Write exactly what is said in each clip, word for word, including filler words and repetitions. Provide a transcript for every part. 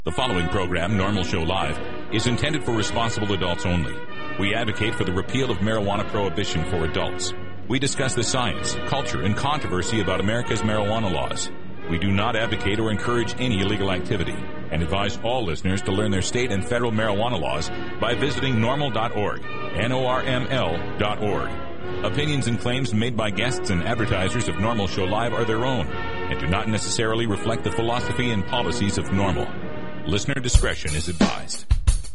The following program, Normal Show Live, is intended for responsible adults only. We advocate for the repeal of marijuana prohibition for adults. We discuss the science, culture, and controversy about America's marijuana laws. We do not advocate or encourage any illegal activity and advise all listeners to learn their state and federal marijuana laws by visiting normal dot org, N O R M L dot org. Opinions and claims made by guests and advertisers of Normal Show Live are their own and do not necessarily reflect the philosophy and policies of Normal. Listener discretion is advised.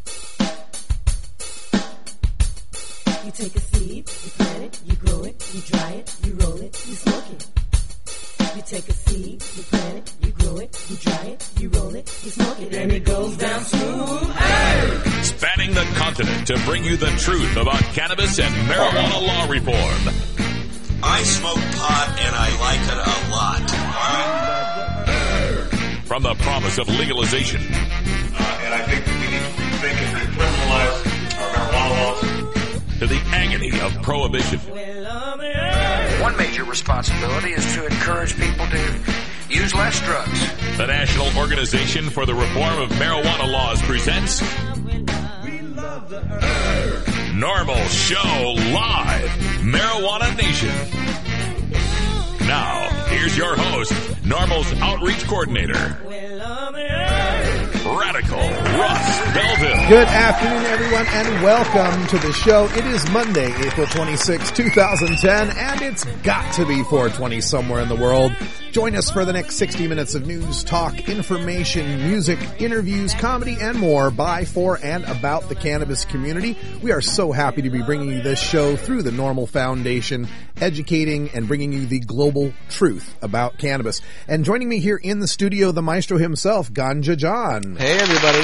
You take a seed, you plant it, you grow it, you dry it, you roll it, you smoke it. You take a seed, you plant it, you grow it, you dry it, you roll it, you smoke it, and it goes down smooth. Hey! Spanning the continent to bring you the truth about cannabis and marijuana law reform. I smoke pot and I like it a lot. From the promise of legalization. Uh, and I think we need to rethink and decriminalize our marijuana laws. To the agony of prohibition. One major responsibility is to encourage people to use less drugs. The National Organization for the Reform of Marijuana Laws presents Normal Show Live, Marijuana Nation. Now, here's your host, Normal's Outreach Coordinator, Radical Russ Belville. Good afternoon, everyone, and welcome to the show. It is Monday, April twenty-sixth, twenty ten, and it's got to be four twenty somewhere in the world. Join us for the next sixty minutes of news, talk, information, music, interviews, comedy, and more by, for, and about the cannabis community. We are so happy to be bringing you this show through the Normal Foundation, educating and bringing you the global truth about cannabis. And joining me here in the studio, the maestro himself, Ganja John. Hey, everybody.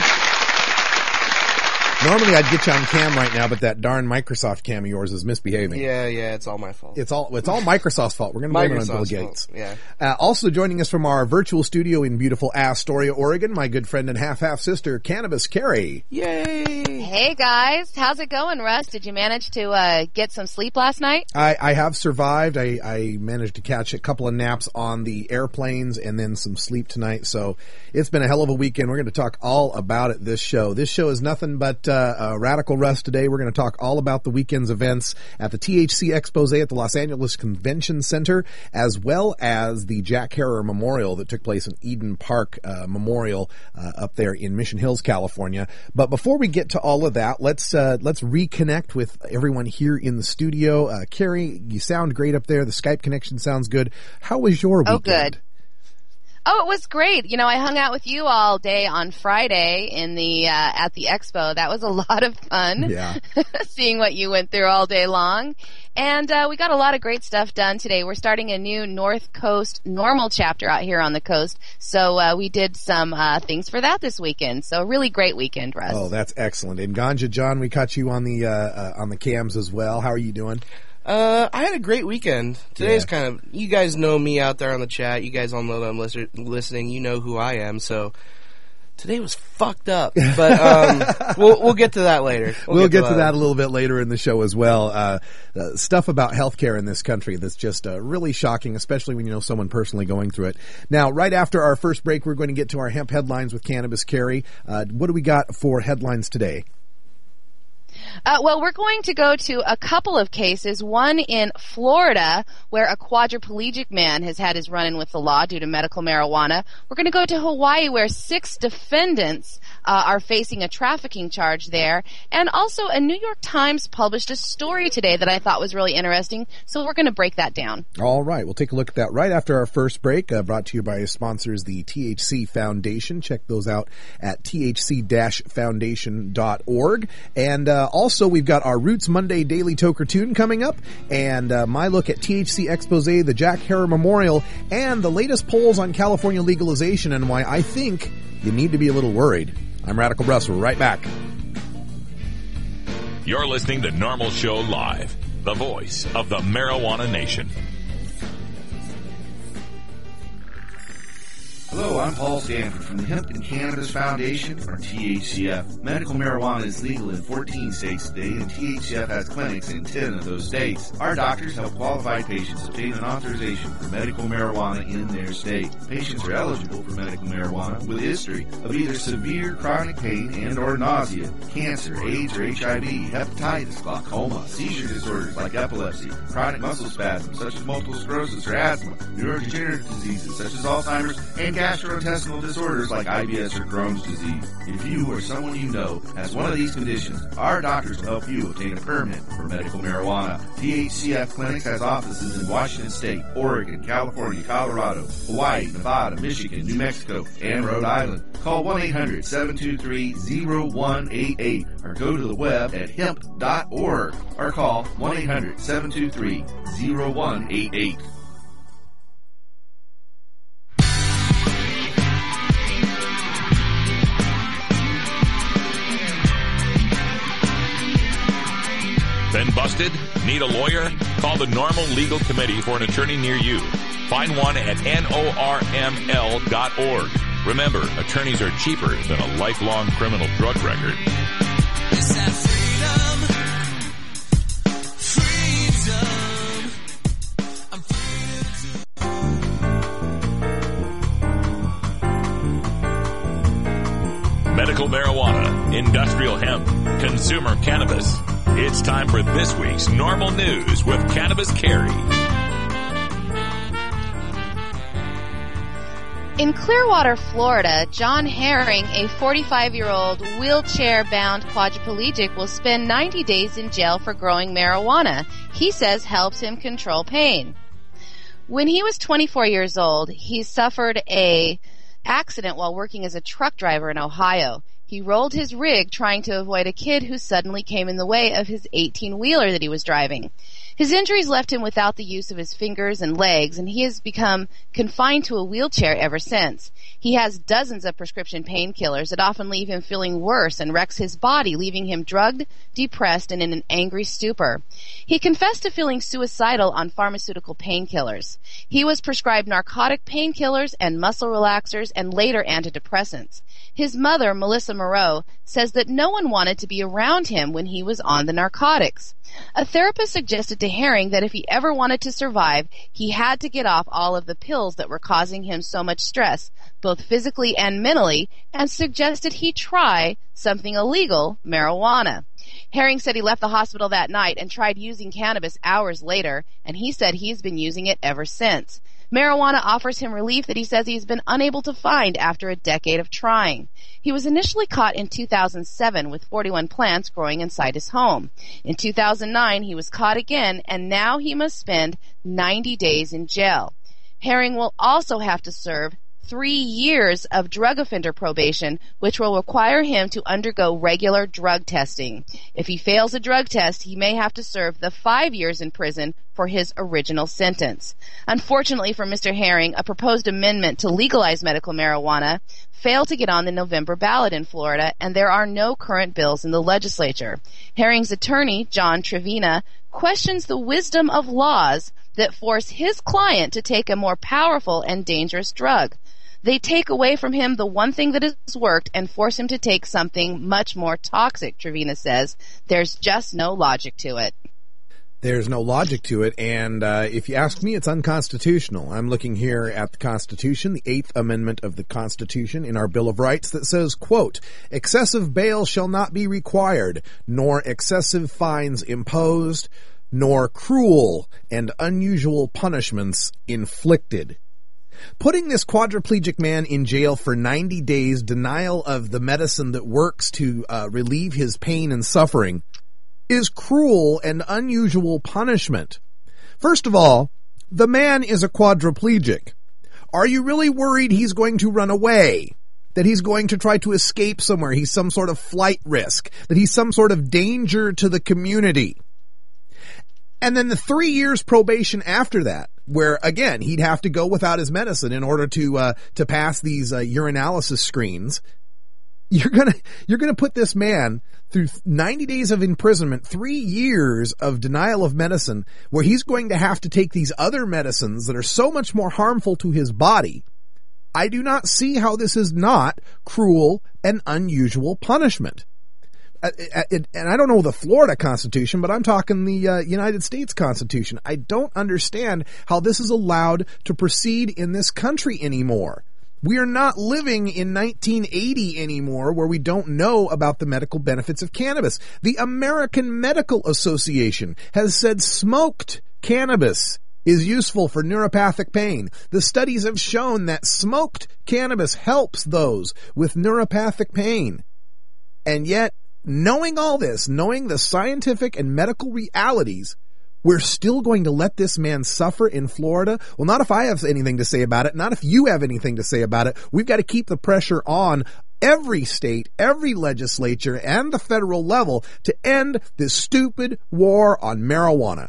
Normally I'd get you on cam right now, but that darn Microsoft cam of yours is misbehaving. Yeah, yeah, it's all my fault. It's all it's all Microsoft's fault. We're going to blame it on Bill Gates. Fault. Yeah. Uh, also joining us from our virtual studio in beautiful Astoria, Oregon, my good friend and half-half sister, Cannabis Carrie. Yay! Hey guys, how's it going, Russ? Did you manage to uh, get some sleep last night? I, I have survived. I, I managed to catch a couple of naps on the airplanes and then some sleep tonight. So it's been a hell of a weekend. We're going to talk all about it this show. This show is nothing but uh, a radical Russ today. We're going to talk all about the weekend's events at the T H C Expose at the Los Angeles Convention Center, as well as the Jack Herer Memorial that took place in Eden Park uh, Memorial uh, up there in Mission Hills, California. But before we get to all of that, let's uh, let's reconnect with everyone here in the studio. Uh, Carrie, you sound great up there. The Skype connection sounds good. How was your weekend? Oh, good. Oh, it was great. You know, I hung out with you all day on Friday in the, uh, at the expo. That was a lot of fun. Yeah. Seeing what you went through all day long. And, uh, we got a lot of great stuff done today. We're starting a new North Coast Normal chapter out here on the coast. So, uh, we did some, uh, things for that this weekend. So, really great weekend, Russ. Oh, that's excellent. And Ganja John, we caught you on the, uh, uh on the cams as well. How are you doing? Uh, I had a great weekend. Today's yeah. kind of, you guys know me out there on the chat. You guys all know that I'm listen, listening. You know who I am. So today was fucked up. But um, we'll we'll get to that later. We'll, we'll get, get to, to that a little bit later in the show as well. Uh, uh stuff about healthcare in this country that's just uh, really shocking, especially when you know someone personally going through it. Now, right after our first break, we're going to get to our hemp headlines with Cannabis Carrie. Uh, what do we got for headlines today? Uh, well, we're going to go to a couple of cases, one in Florida where a quadriplegic man has had his run-in with the law due to medical marijuana. We're going to go to Hawaii where six defendants uh, are facing a trafficking charge there. And also a New York Times published a story today that I thought was really interesting, so we're going to break that down. All right, we'll take a look at that right after our first break, uh, brought to you by sponsors, the T H C Foundation. Check those out at T H C foundation dot org. And uh, also, we've got our Roots Monday Daily Toker-Tune coming up, and uh, my look at T H C Expose, the Jack Herer Memorial, and the latest polls on California legalization and why I think you need to be a little worried. I'm Radical Russ. We're right back. You're listening to Normal Show Live, the voice of the Marijuana Nation. Hello, I'm Paul Stanford from the Hemp and Cannabis Foundation, or T H C F. Medical marijuana is legal in fourteen states today, and T H C F has clinics in ten of those states. Our doctors help qualified patients obtain an authorization for medical marijuana in their state. Patients are eligible for medical marijuana with a history of either severe chronic pain and or nausea, cancer, AIDS or H I V, hepatitis, glaucoma, seizure disorders like epilepsy, chronic muscle spasms such as multiple sclerosis or asthma, neurodegenerative diseases such as Alzheimer's, and gastrointestinal disorders like I B S or Crohn's disease. If you or someone you know has one of these conditions, our doctors will help you obtain a permit for medical marijuana. T H C F Clinics has offices in Washington State, Oregon, California, Colorado, Hawaii, Nevada, Michigan, New Mexico, and Rhode Island. Call one eight hundred seven two three zero one eight eight or go to the web at hemp dot org or call one eight hundred seven two three zero one eight eight. Been busted? Need a lawyer? Call the Normal Legal Committee for an attorney near you. Find one at N O R M L dot org. Remember, attorneys are cheaper than a lifelong criminal drug record. It's that freedom, freedom. I'm freedom to... Medical marijuana, industrial hemp, consumer cannabis. It's time for this week's Normal News with Cannabis Carrie. In Clearwater, Florida, John Herring, a forty-five-year-old wheelchair-bound quadriplegic, will spend ninety days in jail for growing marijuana. He says helps him control pain. When he was twenty-four years old, he suffered a accident while working as a truck driver in Ohio. He rolled his rig trying to avoid a kid who suddenly came in the way of his eighteen-wheeler that he was driving. His injuries left him without the use of his fingers and legs, and he has become confined to a wheelchair ever since. He has dozens of prescription painkillers that often leave him feeling worse and wrecks his body, leaving him drugged, depressed, and in an angry stupor. He confessed to feeling suicidal on pharmaceutical painkillers. He was prescribed narcotic painkillers and muscle relaxers and later antidepressants. His mother, Melissa Moreau, says that no one wanted to be around him when he was on the narcotics. A therapist suggested to Herring that if he ever wanted to survive, he had to get off all of the pills that were causing him so much stress, both physically and mentally, and suggested he try something illegal, marijuana. Herring said he left the hospital that night and tried using cannabis hours later, and he said he's been using it ever since. Marijuana offers him relief that he says he's been unable to find after a decade of trying. He was initially caught in two thousand seven with forty-one plants growing inside his home. In two thousand nine, he was caught again, and now he must spend ninety days in jail. Herring will also have to serve three years of drug offender probation, which will require him to undergo regular drug testing. If he fails a drug test, he may have to serve the five years in prison for his original sentence. Unfortunately for Mister Herring, a proposed amendment to legalize medical marijuana failed to get on the November ballot in Florida, and there are no current bills in the legislature. Herring's attorney, John Trevina, questions the wisdom of laws that force his client to take a more powerful and dangerous drug. They take away from him the one thing that has worked and force him to take something much more toxic, Trevina says. There's just no logic to it. There's no logic to it, and uh, if you ask me, it's unconstitutional. I'm looking here at the Constitution, the Eighth Amendment of the Constitution in our Bill of Rights that says, quote, excessive bail shall not be required, nor excessive fines imposed, nor cruel and unusual punishments inflicted. Putting this quadriplegic man in jail for ninety days, denial of the medicine that works to uh, relieve his pain and suffering, is cruel and unusual punishment. First of all, the man is a quadriplegic. Are you really worried he's going to run away? That he's going to try to escape somewhere? He's some sort of flight risk? That he's some sort of danger to the community? And then the three years probation after that, where again he'd have to go without his medicine in order to uh, to pass these uh, urinalysis screens. You're gonna you're gonna put this man through ninety days of imprisonment, three years of denial of medicine, where he's going to have to take these other medicines that are so much more harmful to his body I do not see how this is not cruel and unusual punishment. Uh, and I don't know the Florida Constitution, but I'm talking the uh, United States Constitution. I don't understand how this is allowed to proceed in this country anymore. We are not living in nineteen eighty anymore where we don't know about the medical benefits of cannabis. The American Medical Association has said smoked cannabis is useful for neuropathic pain. The studies have shown that smoked cannabis helps those with neuropathic pain. And yet, knowing all this, knowing the scientific and medical realities, we're still going to let this man suffer in Florida? Well, not if I have anything to say about it. Not if you have anything to say about it. We've got to keep the pressure on every state, every legislature, and the federal level to end this stupid war on marijuana.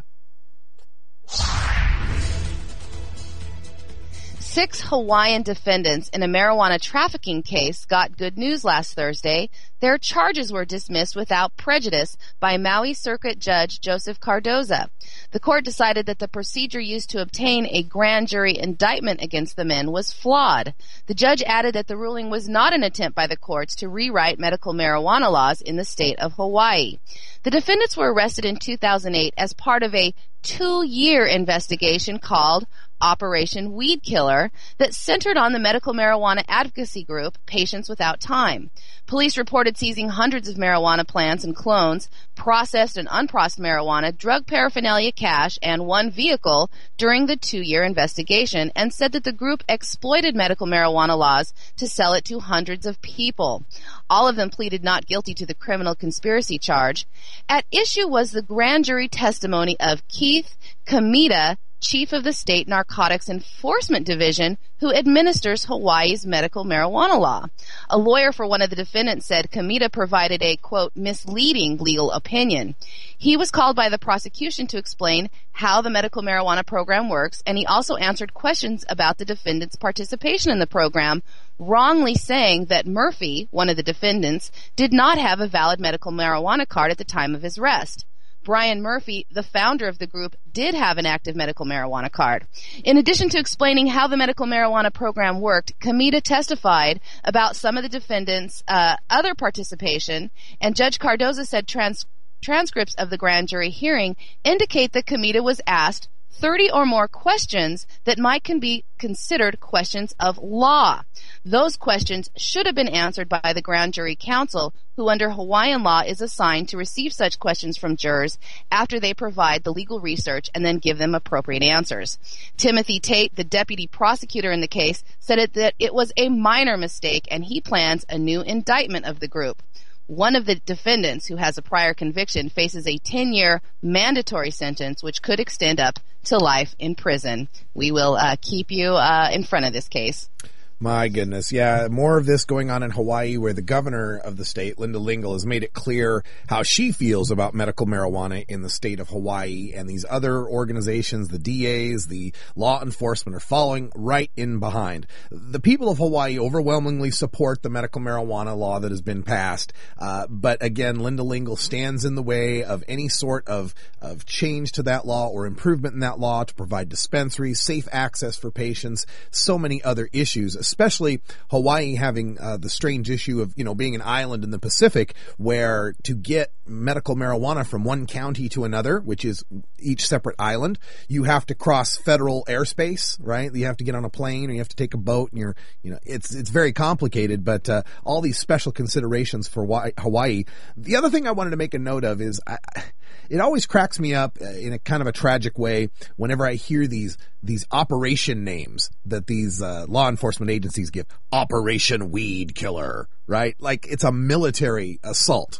Six Hawaiian defendants in a marijuana trafficking case got good news last Thursday. Their charges were dismissed without prejudice by Maui Circuit Judge Joseph Cardoza. The court decided that the procedure used to obtain a grand jury indictment against the men was flawed. The judge added that the ruling was not an attempt by the courts to rewrite medical marijuana laws in the state of Hawaii. The defendants were arrested in two thousand eight as part of a two-year investigation called Operation Weed Killer that centered on the medical marijuana advocacy group Patients Without Time. Police reported seizing hundreds of marijuana plants and clones, processed and unprocessed marijuana, drug paraphernalia, cash, and one vehicle during the two-year investigation, and said that the group exploited medical marijuana laws to sell it to hundreds of people. All of them pleaded not guilty to the criminal conspiracy charge. At issue was the grand jury testimony of Keith Kamita, chief of the State Narcotics Enforcement Division, who administers Hawaii's medical marijuana law. A lawyer for one of the defendants said Kamita provided a, quote, misleading legal opinion. He was called by the prosecution to explain how the medical marijuana program works, and he also answered questions about the defendant's participation in the program, wrongly saying that Murphy, one of the defendants, did not have a valid medical marijuana card at the time of his arrest. Brian Murphy, the founder of the group, did have an active medical marijuana card. In addition to explaining how the medical marijuana program worked, Kamita testified about some of the defendants' uh, other participation, and Judge Cardoza said trans- transcripts of the grand jury hearing indicate that Kamita was asked thirty or more questions that might can be considered questions of law. Those questions should have been answered by the grand jury counsel, who under Hawaiian law is assigned to receive such questions from jurors after they provide the legal research and then give them appropriate answers. Timothy Tate, the deputy prosecutor in the case, said it, that it was a minor mistake and he plans a new indictment of the group. One of the defendants, who has a prior conviction, faces a ten-year mandatory sentence, which could extend up to life in prison. We will uh, keep you uh, in front of this case. My goodness. Yeah, more of this going on in Hawaii, where the governor of the state, Linda Lingle, has made it clear how she feels about medical marijuana in the state of Hawaii, and these other organizations, the D As, the law enforcement, are following right in behind. The people of Hawaii overwhelmingly support the medical marijuana law that has been passed, uh, but again, Linda Lingle stands in the way of any sort of, of change to that law or improvement in that law to provide dispensaries, safe access for patients, so many other issues, especially Hawaii having uh, the strange issue of, you know, being an island in the Pacific, where to get medical marijuana from one county to another, which is each separate island, you have to cross federal airspace, right? You have to get on a plane or you have to take a boat, and you're, you know, it's it's very complicated, but uh, all these special considerations for Hawaii. The other thing I wanted to make a note of is I, it always cracks me up in a kind of a tragic way whenever I hear these these operation names that these uh, law enforcement agencies give. Operation Weed Killer, right? Like it's a military assault.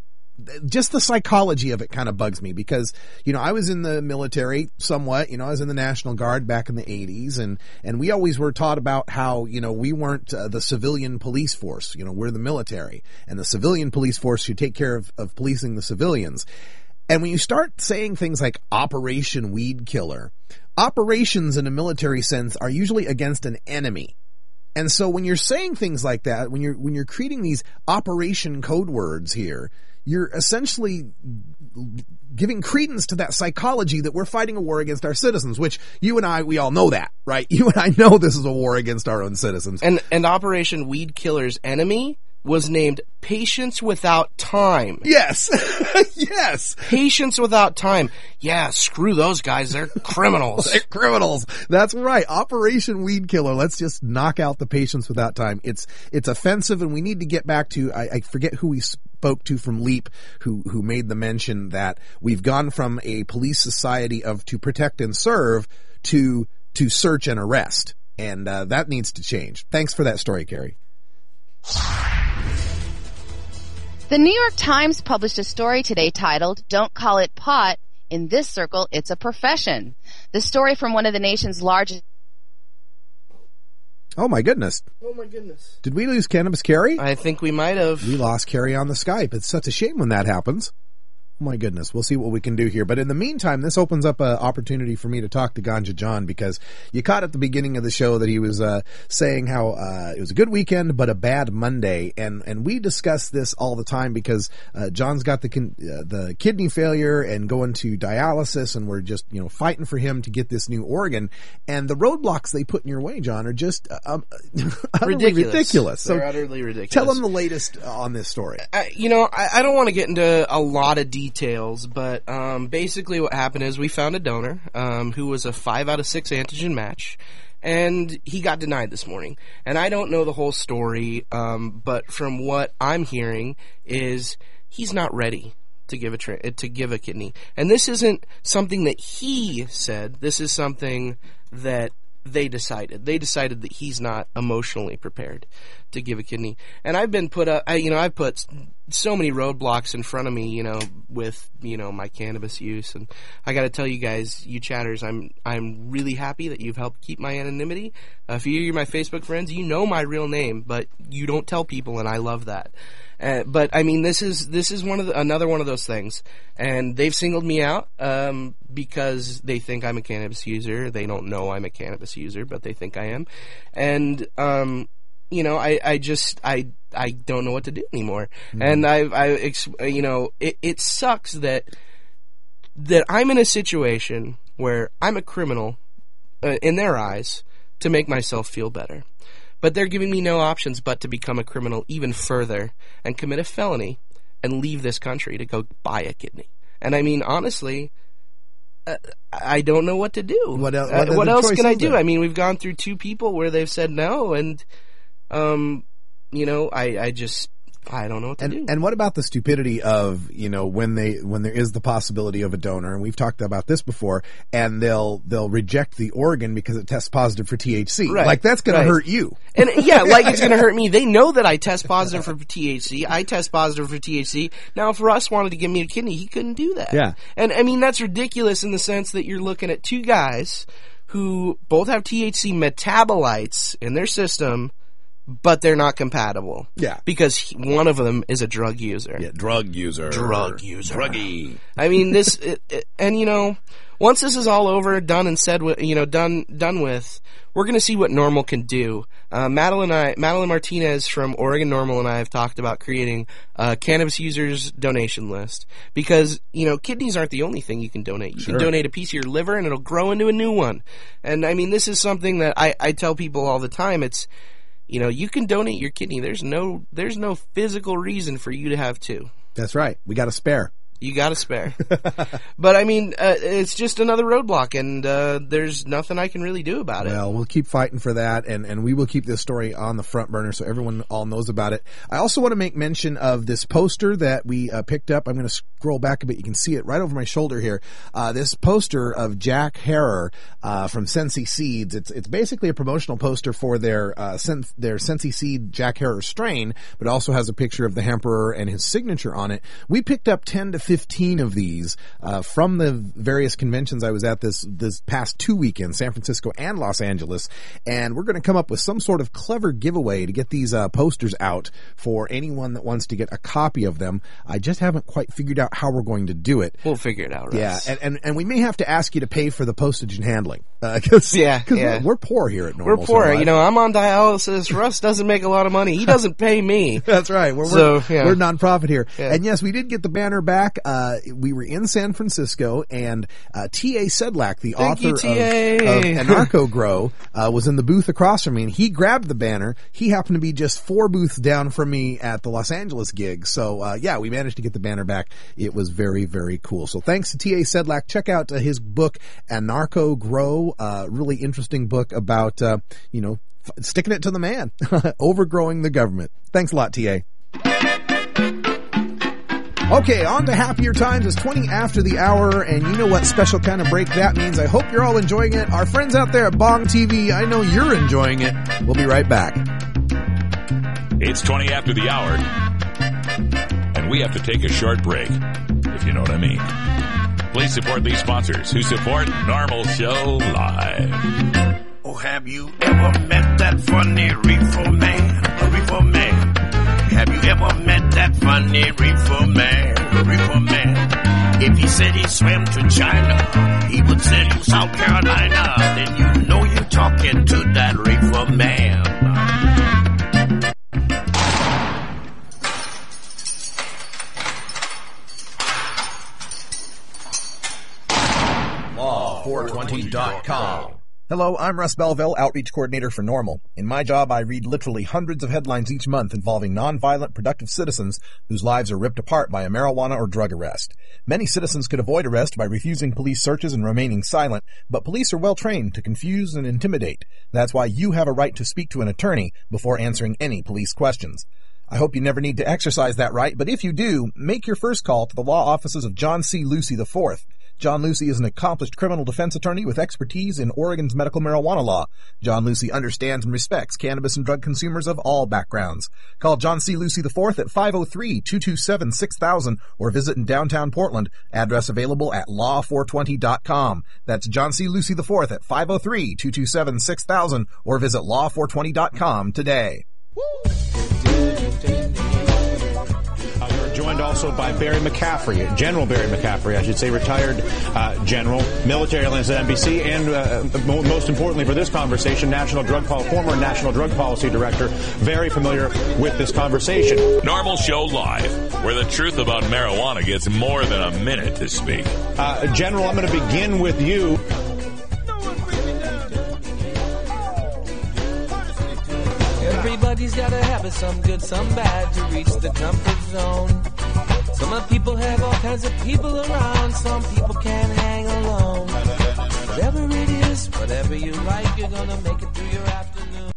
Just the psychology of it kind of bugs me because, you know, I was in the military somewhat, you know, I was in the National Guard back in the eighties, and, and we always were taught about how, you know, we weren't uh, the civilian police force, you know, we're the military, and the civilian police force should take care of, of policing the civilians. And when you start saying things like Operation Weed Killer, operations in a military sense are usually against an enemy. And so when you're saying things like that, when you're when you're creating these operation code words here, you're essentially giving credence to that psychology that we're fighting a war against our citizens, which you and I, we all know that, right? You and I know this is a war against our own citizens. And and Operation Weed Killer's enemy was named Patience Without Time. Yes. Yes. Patience Without Time. Yeah, screw those guys. They're criminals. They're criminals. That's right. Operation Weed Killer. Let's just knock out the Patience Without Time. It's it's offensive, and we need to get back to, I, I forget who we spoke to from LEAP, who who made the mention that we've gone from a police society of to protect and serve to to search and arrest. And uh, that needs to change. Thanks for that story, Carrie. The New York Times published a story today titled, "Don't Call It Pot. In This Circle, It's a Profession." The story from one of the nation's largest... Oh, my goodness. Oh, my goodness. Did we lose Cannabis Carrie? I think we might have. We lost Carrie on the Skype. It's such a shame when that happens. Oh, my goodness. We'll see what we can do here. But in the meantime, this opens up an opportunity for me to talk to Ganja John, because you caught at the beginning of the show that he was uh, saying how uh, it was a good weekend but a bad Monday. And and we discuss this all the time because uh, John's got the con- uh, the kidney failure and going to dialysis, and we're just, you know, fighting for him to get this new organ. And the roadblocks they put in your way, John, are just uh, um, utterly ridiculous. ridiculous. So They're utterly ridiculous. Tell them the latest on this story. I, you know, I, I don't want to get into a lot of details. Details, but um, basically what happened is we found a donor um, who was a five out of six antigen match, and he got denied this morning. And I don't know the whole story, um, but from what I'm hearing is he's not ready to give a tra- to give a kidney. And this isn't something that he said. This is something that they decided. They decided that he's not emotionally prepared to give a kidney. And I've been put up, I, you know, I've put so many roadblocks in front of me, you know, with, you know, my cannabis use. And I got to tell you guys, you chatters, I'm I'm really happy that you've helped keep my anonymity. Uh, if you're my Facebook friends, you know my real name, but you don't tell people, and I love that. Uh, but I mean, this is this is one of the, another one of those things, and they've singled me out um, because they think I'm a cannabis user. They don't know I'm a cannabis user, but they think I am, and um, you know, I, I just I I don't know what to do anymore, mm-hmm. and I I you know it, it sucks that that I'm in a situation where I'm a criminal uh, in their eyes to make myself feel better. But they're giving me no options but to become a criminal even further and commit a felony and leave this country to go buy a kidney. And I mean, honestly, uh, I don't know what to do. What, el- uh, what, what else can I do? There? I mean, we've gone through two people where they've said no, and, um, you know, I, I just... I don't know what to and, do. And what about the stupidity of, you know, when they when there is the possibility of a donor, and we've talked about this before, and they'll they'll reject the organ because it tests positive for T H C. Right. Like, that's going right. to hurt you. And yeah, like it's going to hurt me. They know that I test positive for T H C. I test positive for T H C. Now, if Russ wanted to give me a kidney, he couldn't do that. Yeah. And I mean, that's ridiculous in the sense that you're looking at two guys who both have T H C metabolites in their system, but they're not compatible. Yeah. Because he, one of them is a drug user. Yeah, drug user. Drug user. Druggy. I mean, this, it, it, and you know, once this is all over, done and said, with, you know, done, done with, we're going to see what Normal can do. Uh, Madeline and I, Madeline Martinez from Oregon Normal and I have talked about creating a cannabis users donation list, because, you know, kidneys aren't the only thing you can donate. You Sure. can donate a piece of your liver and it'll grow into a new one. And I mean, this is something that I, I tell people all the time. It's, you know, you can donate your kidney. There's no, there's no physical reason for you to have two. That's right. We got a spare. You got a spare. But, I mean, uh, it's just another roadblock, and uh, there's nothing I can really do about it. Well, we'll keep fighting for that, and, and we will keep this story on the front burner so everyone all knows about it. I also want to make mention of this poster that we uh, picked up. I'm going to scroll back a bit. You can see it right over my shoulder here. Uh, this poster of Jack Herer uh, from Sensi Seeds. It's it's basically a promotional poster for their uh, Sen- their Sensi Seed Jack Herer strain, but it also has a picture of the hemperer and his signature on it. We picked up ten to fifteen of these uh, from the various conventions I was at this this past two weekends, San Francisco and Los Angeles, and we're going to come up with some sort of clever giveaway to get these uh, posters out for anyone that wants to get a copy of them. I just haven't quite figured out how we're going to do it. We'll figure it out, Russ. Yeah, and, and, and we may have to ask you to pay for the postage and handling. Uh, cause, yeah, cause yeah. We're, we're poor here at Normal We're poor. Show Live. You know, I'm on dialysis. Russ doesn't make a lot of money. He doesn't pay me. That's right. We're, so, we're, yeah. we're nonprofit here. Yeah. And yes, we did get the banner back. Uh, we were in San Francisco, and uh, T A Sedlak, the Thank author you, of, T A of Anarcho Grow, uh, was in the booth across from me, and he grabbed the banner. He happened to be just four booths down from me at the Los Angeles gig. So, uh, yeah, we managed to get the banner back. It was very, very cool. So thanks to T A Sedlak. Check out uh, his book, Anarcho Grow, uh, really interesting book about, uh, you know, f- sticking it to the man, overgrowing the government. Thanks a lot, T A. Okay, on to happier times. It's twenty after the hour, and you know what special kind of break that means. I hope you're all enjoying it. Our friends out there at Bong T V, I know you're enjoying it. We'll be right back. It's twenty after the hour, and we have to take a short break, if you know what I mean. Please support these sponsors who support Normal Show Live. Oh, have you ever met that funny reefer man? A reefer man. Have you ever met that funny reefer man? A reefer man. If he said he swam to China, he would send you South Carolina. Then you know you're talking to that reefer man. law four twenty dot com. Hello, I'm Russ Belville, Outreach Coordinator for Normal. In my job, I read literally hundreds of headlines each month involving nonviolent, productive citizens whose lives are ripped apart by a marijuana or drug arrest. Many citizens could avoid arrest by refusing police searches and remaining silent, but police are well trained to confuse and intimidate. That's why you have a right to speak to an attorney before answering any police questions. I hope you never need to exercise that right, but if you do, make your first call to the law offices of John C. Lucy the fourth. John Lucy is an accomplished criminal defense attorney with expertise in Oregon's medical marijuana law. John Lucy understands and respects cannabis and drug consumers of all backgrounds. Call John C. Lucy the fourth at five oh three, two two seven, six thousand or visit in downtown Portland. Address available at law four twenty dot com. That's John C. Lucy the fourth at five oh three, two two seven, six thousand or visit law four twenty dot com today. Uh, we're joined also by Barry McCaffrey, General Barry McCaffrey, I should say, retired uh, general, military analyst at N B C, and uh, most importantly for this conversation, national drug pol- former National Drug Policy Director, very familiar with this conversation. Normal Show Live, where the truth about marijuana gets more than a minute to speak. Uh, General, I'm going to begin with you. Everybody's got a habit, some good, some bad, to reach the comfort zone. Some people have all kinds of people around, some people can't hang alone. Whatever it is, whatever you like, you're gonna make it through your afternoon.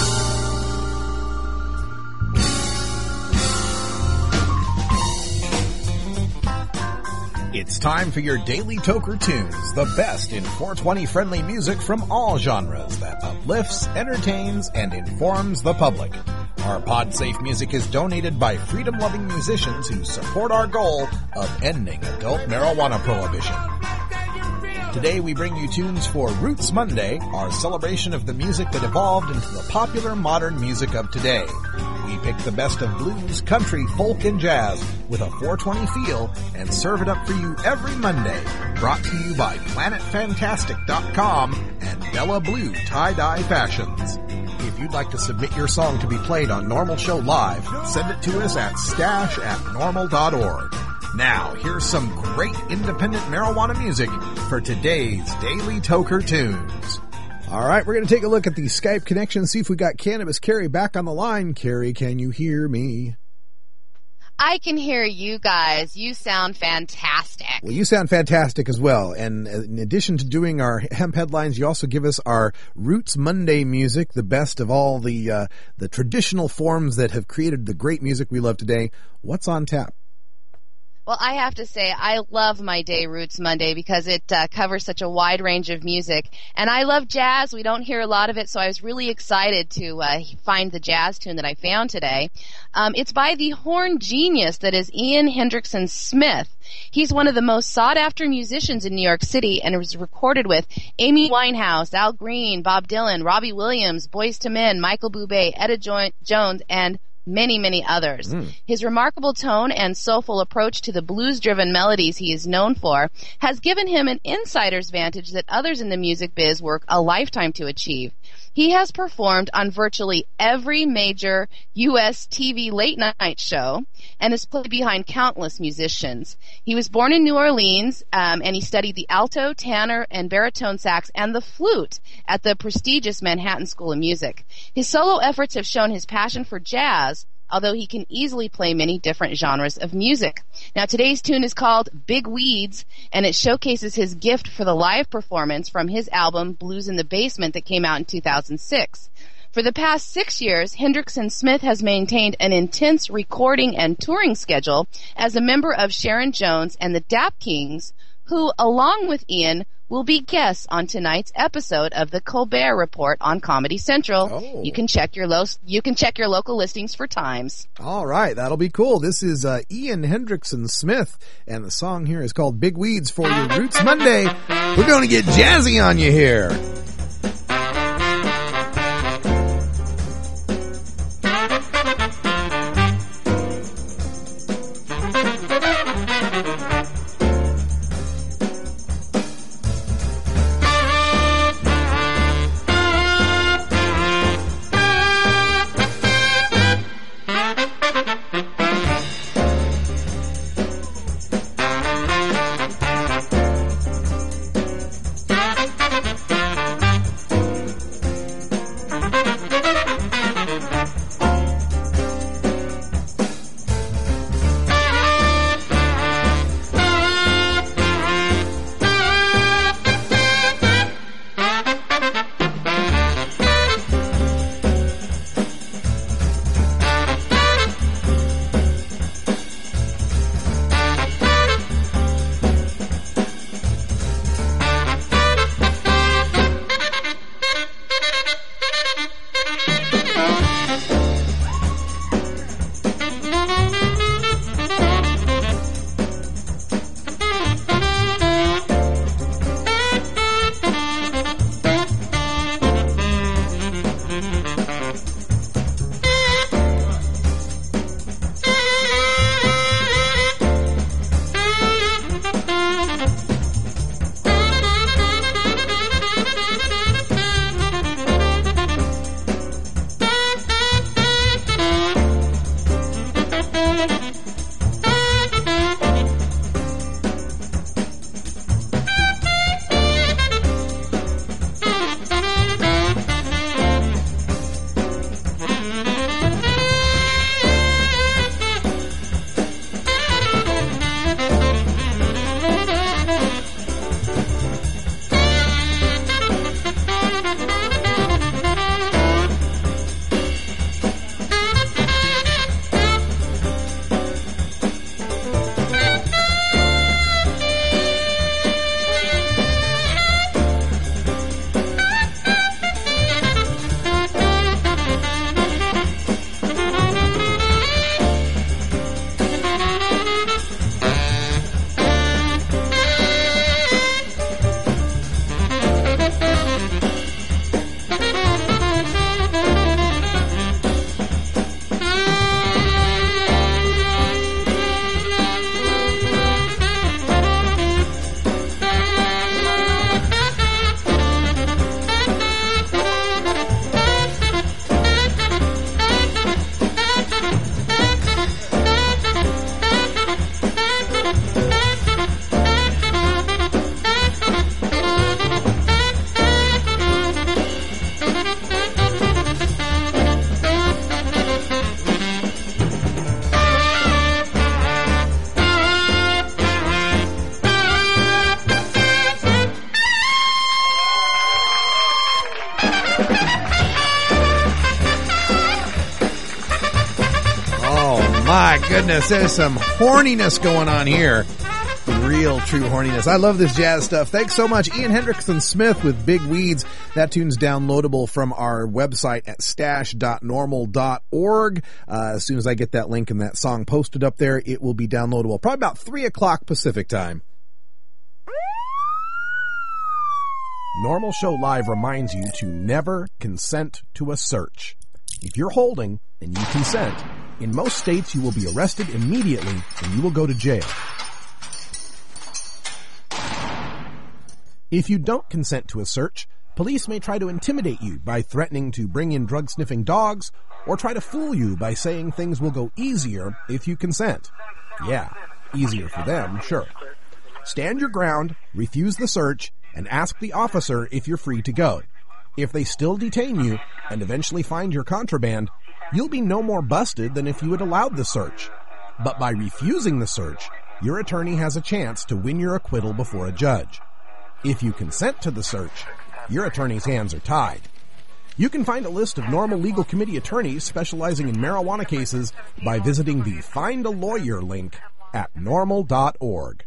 It's time for your Daily Toker Tunes, the best in four twenty friendly music from all genres that uplifts, entertains, and informs the public. Our pod-safe music is donated by freedom-loving musicians who support our goal of ending adult marijuana prohibition. Today we bring you tunes for Roots Monday, our celebration of the music that evolved into the popular modern music of today. We pick the best of blues, country, folk, and jazz with a four twenty feel and serve it up for you every Monday. Brought to you by Planet Fantastic dot com and Bella Blue Tie-Dye Fashions. If you'd like to submit your song to be played on Normal Show Live, send it to us at stash at normal dot org. Now, here's some great independent marijuana music for today's Daily Toker Tunes. All right, we're going to take a look at the Skype connection, see if we got Cannabis Carrie back on the line. Carrie, can you hear me? I can hear you guys. You sound fantastic. Well, you sound fantastic as well. And in addition to doing our hemp headlines, you also give us our Roots Monday music, the best of all the uh, the traditional forms that have created the great music we love today. What's on tap? Well, I have to say, I love my day Roots Monday because it uh, covers such a wide range of music. And I love jazz. We don't hear a lot of it, so I was really excited to uh, find the jazz tune that I found today. Um, it's by the horn genius that is Ian Hendrickson Smith. He's one of the most sought-after musicians in New York City and was recorded with Amy Winehouse, Al Green, Bob Dylan, Robbie Williams, Boyz two Men, Michael Bublé, Etta jo- Jones, and many, many others. Mm. His remarkable tone and soulful approach to the blues-driven melodies he is known for has given him an insider's vantage that others in the music biz work a lifetime to achieve. He has performed on virtually every major U S T V late-night show and has played behind countless musicians. He was born in New Orleans, um, and he studied the alto, tenor, and baritone sax and the flute at the prestigious Manhattan School of Music. His solo efforts have shown his passion for jazz, although he can easily play many different genres of music. Now, today's tune is called Big Weeds, and it showcases his gift for the live performance from his album Blues in the Basement that came out in two thousand six. For the past six years, Hendrickson Smith has maintained an intense recording and touring schedule as a member of Sharon Jones and the Dap Kings, who, along with Ian, will be guests on tonight's episode of the Colbert Report on Comedy Central. Oh. You can check your lo- you can check your local listings for times. All right, that'll be cool. This is uh, Ian Hendrickson Smith, and the song here is called Big Weeds for your Roots Monday. We're going to get jazzy on you here. goodness, there's some horniness going on here. Real true horniness. I love this jazz stuff. Thanks so much. Ian Hendrickson Smith with Big Weeds. That tune's downloadable from our website at stash dot normal dot org. Uh, as soon as I get that link and that song posted up there, it will be downloadable. Probably about three o'clock Pacific time. Normal Show Live reminds you to never consent to a search. If you're holding and you consent, in most states you will be arrested immediately and you will go to jail. If you don't consent to a search, police may try to intimidate you by threatening to bring in drug-sniffing dogs or try to fool you by saying things will go easier if you consent. Yeah, easier for them, sure. Stand your ground, refuse the search, and ask the officer if you're free to go. If they still detain you and eventually find your contraband, you'll be no more busted than if you had allowed the search. But by refusing the search, your attorney has a chance to win your acquittal before a judge. If you consent to the search, your attorney's hands are tied. You can find a list of Normal Legal Committee attorneys specializing in marijuana cases by visiting the Find a Lawyer link at normal dot org.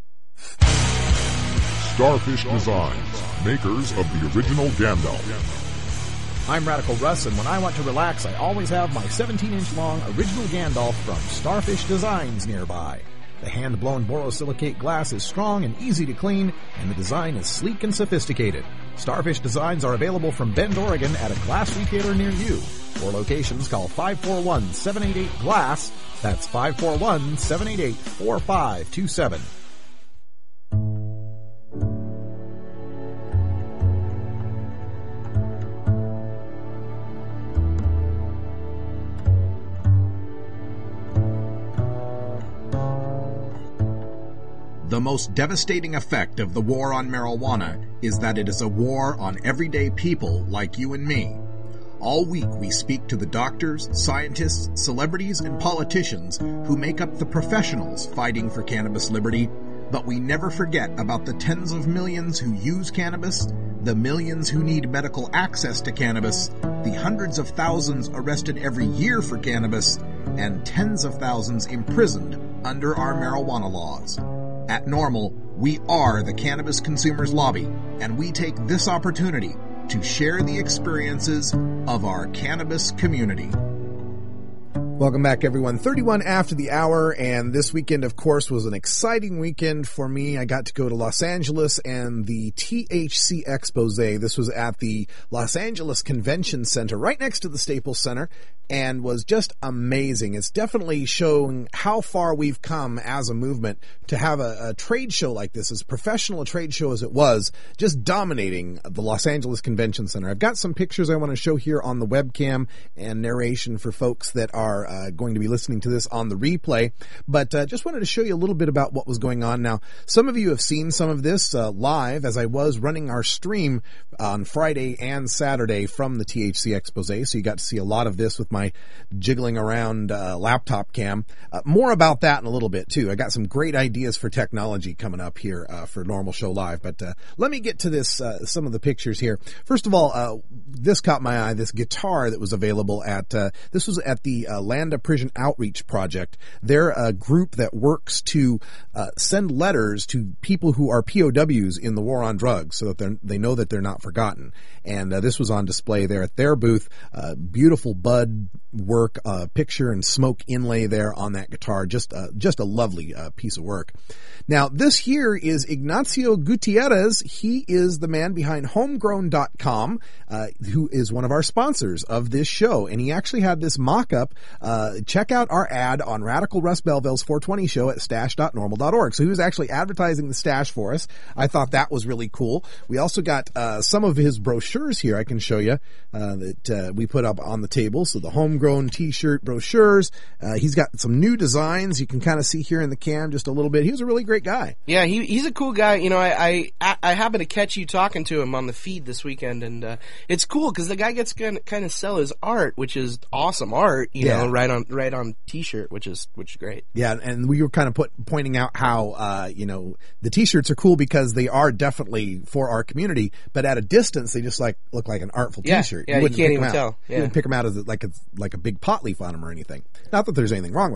Starfish Designs, makers of the original Gandalf. I'm Radical Russ, and when I want to relax, I always have my seventeen inch long original Gandalf from Starfish Designs nearby. The hand-blown borosilicate glass is strong and easy to clean, and the design is sleek and sophisticated. Starfish Designs are available from Bend, Oregon at a glass retailer near you. For locations, call five four one, seven eight eight, GLASS. That's five four one, seven eight eight, four five two seven. The most devastating effect of the war on marijuana is that it is a war on everyday people like you and me. All week we speak to the doctors, scientists, celebrities, and politicians who make up the professionals fighting for cannabis liberty, but we never forget about the tens of millions who use cannabis, the millions who need medical access to cannabis, the hundreds of thousands arrested every year for cannabis, and tens of thousands imprisoned under our marijuana laws. At Normal, we are the Cannabis Consumers Lobby, and we take this opportunity to share the experiences of our cannabis community. Welcome back, everyone. thirty-one after the hour, and this weekend, of course, was an exciting weekend for me. I got to go to Los Angeles and the T H C Expose. This was at the Los Angeles Convention Center, right next to the Staples Center, and was just amazing. It's definitely showing how far we've come as a movement to have a, a trade show like this, as professional a trade show as it was, just dominating the Los Angeles Convention Center. I've got some pictures I want to show here on the webcam and narration for folks that are uh, going to be listening to this on the replay, but uh, just wanted to show you a little bit about what was going on. Now, some of you have seen some of this uh, live as I was running our stream on Friday and Saturday from the T H C Expose, so you got to see a lot of this with my jiggling around uh, laptop cam. Uh, more about that in a little bit, too. I got some great ideas for technology coming up here uh, for Normal Show Live, but uh, let me get to this, uh, some of the pictures here. First of all, uh, this caught my eye, this guitar that was available at, uh, this was at the uh, Landa Prison Outreach Project. They're a group that works to uh, send letters to people who are P O Ws in the war on drugs so that they're, they know that they're not forgotten. And uh, this was on display there at their booth. Uh, beautiful bud work, uh, picture and smoke inlay there on that guitar. Just, uh, just a lovely uh, piece of work. Now, this here is Ignacio Gutierrez. He is the man behind homegrown dot com, uh, who is one of our sponsors of this show. And he actually had this mock-up. Uh, check out our ad on Radical Russ Belville's four twenty show at stash dot normal dot org. So he was actually advertising the stash for us. I thought that was really cool. We also got uh, some of his brochures here I can show you uh, that uh, we put up on the table. So the homegrown t-shirt brochures. Uh, he's got some new designs. You can kind of see here in the cam just a little bit. He was a really great guy. Yeah, he he's a cool guy. You know, I I, I happened to catch you talking to him on the feed this weekend, and uh, it's cool because the guy gets to kind of sell his art, which is awesome art. You Yeah. know, right on right on t-shirt, which is which is great. Yeah, and we were kind of put, pointing out how, uh, you know, the t-shirts are cool because they are definitely for our community, but at a distance they just like look like an artful Yeah, t-shirt. yeah, you wouldn't can't pick 'em even out. tell. You Yeah. wouldn't pick them out as like a, like a big pot leaf on them or anything. Not that there's anything wrong with that.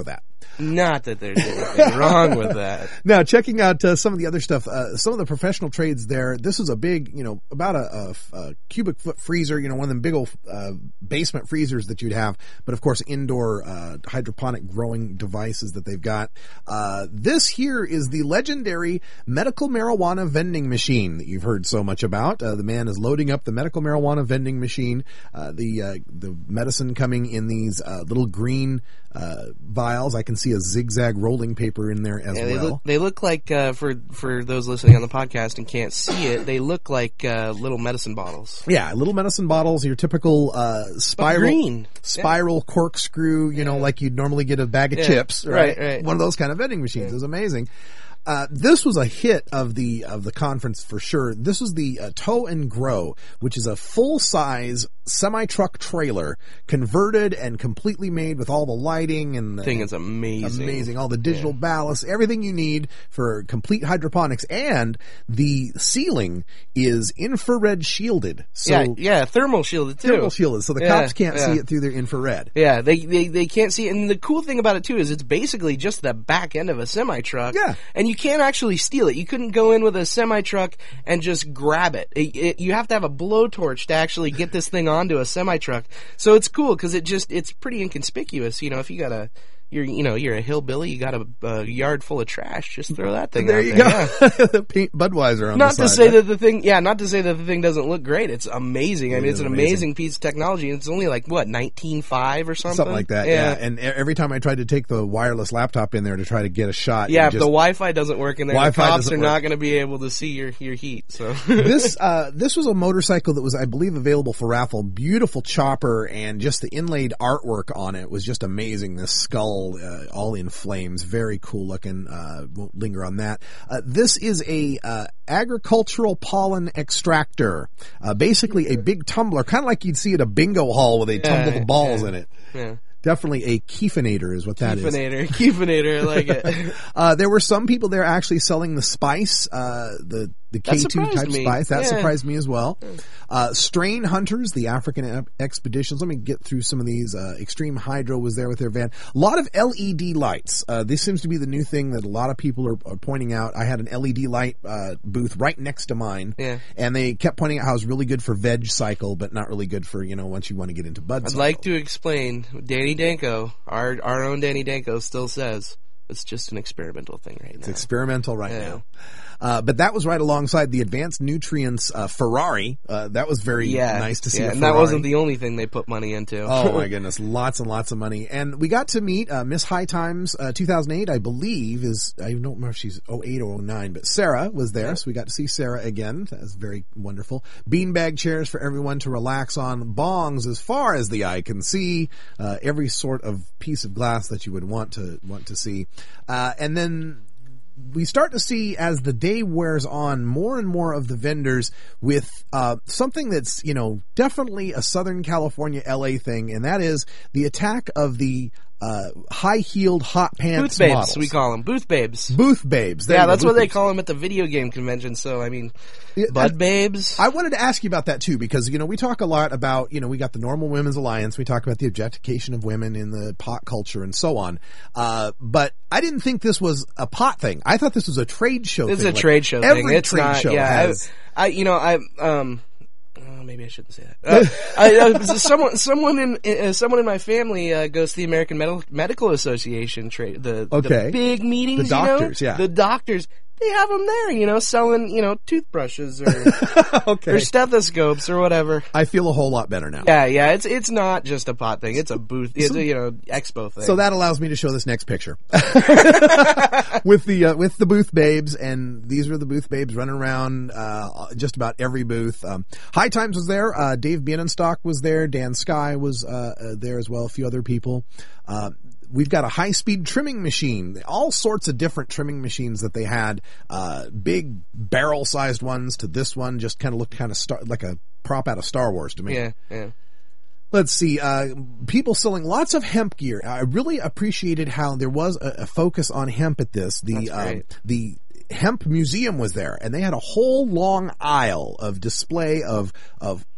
Not that there's anything wrong with that. Now, checking out uh, some of the other stuff, uh, some of the professional trades there, this is a big, you know, about a, a, a cubic foot freezer, you know, one of them big old uh, basement freezers that you'd have, but of course indoor uh, hydroponic growing devices that they've got. Uh, this here is the legendary medical marijuana vending machine that you've heard so much about. Uh, the man is loading up the medical marijuana vending machine, uh, the uh, the medicine coming in these uh, little green uh, vials. I can see a zigzag rolling paper in there as yeah, they well. Look, they look like, uh, for for those listening on the podcast and can't see it, they look like uh, little medicine bottles. Yeah, little medicine bottles, your typical uh, spiral green. spiral yeah. corkscrew, you know, like you'd normally get a bag of yeah. chips, right? Right, right? One of those kind of vending machines. Yeah. It was amazing. Uh, this was a hit of the of the conference for sure. This was the uh, Tow and Grow, which is a full-size semi-truck trailer, converted and completely made with all the lighting and the thing is amazing. Amazing. All the digital yeah. ballast, everything you need for complete hydroponics. And the ceiling is infrared shielded. So yeah, yeah, thermal shielded too. Thermal shielded, so the yeah, cops can't yeah. see it through their infrared. Yeah, they, they they can't see it. And the cool thing about it too is it's basically just the back end of a semi-truck. Yeah. And you can't actually steal it. You couldn't go in with a semi-truck and just grab it. It, it. You have to have a blowtorch to actually get this thing onto a semi-truck. So it's cool because it just, it's pretty inconspicuous. You know, if you got a, you're, you know, you're a hillbilly, you got a, a yard full of trash, just throw that thing there out you there. go. The pink Budweiser on not the side. to say that the thing, yeah, not to say that the thing doesn't look great. It's amazing. I It mean, is it's an amazing. amazing piece of technology. It's only like, what, nineteen point five or something? Something like that, yeah. yeah. And every time I tried to take the wireless laptop in there to try to get a shot. Yeah, if just, the Wi-Fi doesn't work in there, Wi-Fi the cops are work. not going to be able to see your, your heat. So this uh, this was a motorcycle that was, I believe, available for raffle. Beautiful chopper, and just the inlaid artwork on it was just amazing. This skull, uh, all in flames, very cool looking. Uh, won't linger on that. Uh, this is a uh, agricultural pollen extractor, uh, basically a big tumbler, kind of like you'd see at a bingo hall where they yeah, tumble the balls yeah, in it. Yeah. Definitely a keefinator is what that Keefinator, is. Keefinator, I like it. uh, there were some people there actually selling the spice, uh, the the K two type me. spice. That yeah. surprised me as well. Uh, strain hunters, the African ep- expeditions. Let me get through some of these. Uh, Extreme Hydro was there with their van. A lot of L E D lights. Uh, this seems to be the new thing that a lot of people are, are pointing out. I had an L E D light uh, booth right next to mine, yeah. and they kept pointing out how it's really good for veg cycle, but not really good for, you know, once you want to get into bud I'd cycle. like to explain. Danny Danko, our our own Danny Danko, still says it's just an experimental thing right now. It's experimental right yeah. now. Uh, but that was right alongside the Advanced Nutrients uh, Ferrari. Uh, that was very yeah. nice to see. Yeah, a and Ferrari. that wasn't the only thing they put money into. Oh my goodness, lots and lots of money. And we got to meet uh, Miss High Times uh, two thousand eight, I believe, is, I don't remember if she's oh eight or oh nine, but Sarah was there, yeah. so we got to see Sarah again. That was very wonderful. Beanbag chairs for everyone to relax on. Bongs as far as the eye can see. Uh, every sort of piece of glass that you would want to want to see. Uh, and then we start to see, as the day wears on, more and more of the vendors with uh, something that's, you know, definitely a Southern California L A thing, and that is the attack of the uh, high-heeled hot pants Booth babes, models. we call them. Booth babes. Booth babes. There yeah, you go, that's booth what they babes. call them at the video game convention. So, I mean, Yeah, bud and babes. I wanted to ask you about that too, because, you know, we talk a lot about, you know, we got the Normal Women's Alliance, we talk about the objectification of women in the pot culture and so on. Uh, but I didn't think this was a pot thing. I thought this was a trade show It's thing. a Like, trade show every thing. It's trade not, show yeah. has. I, I, you know, I, um, oh, maybe I shouldn't say that. Uh, I, uh, someone, someone in, uh, someone in my family uh, goes to the American Medical Medical Association trade, the, Okay. the big meetings. The doctors, you know? yeah. The doctors. They have them there, you know, selling, you know, toothbrushes or, Okay. or stethoscopes or whatever. I feel a whole lot better now. Yeah, yeah, it's it's not just a pot thing; it's a booth, it's a, you know, expo thing. So that allows me to show this next picture with the uh, with the booth babes, and these are the booth babes running around uh, just about every booth. Um, High Times was there. Uh, Dave Bienenstock was there. Dan Sky was uh, uh, there as well. A few other people. Uh, We've got a high-speed trimming machine, all sorts of different trimming machines that they had, uh, big barrel-sized ones to this one, just kind of looked kind of star- like a prop out of Star Wars to me. yeah, yeah. Let's see, uh, people selling lots of hemp gear. I really appreciated how there was a, a focus on hemp at this. The, That's um, great. the hemp museum was there, and they had a whole long aisle of display of, of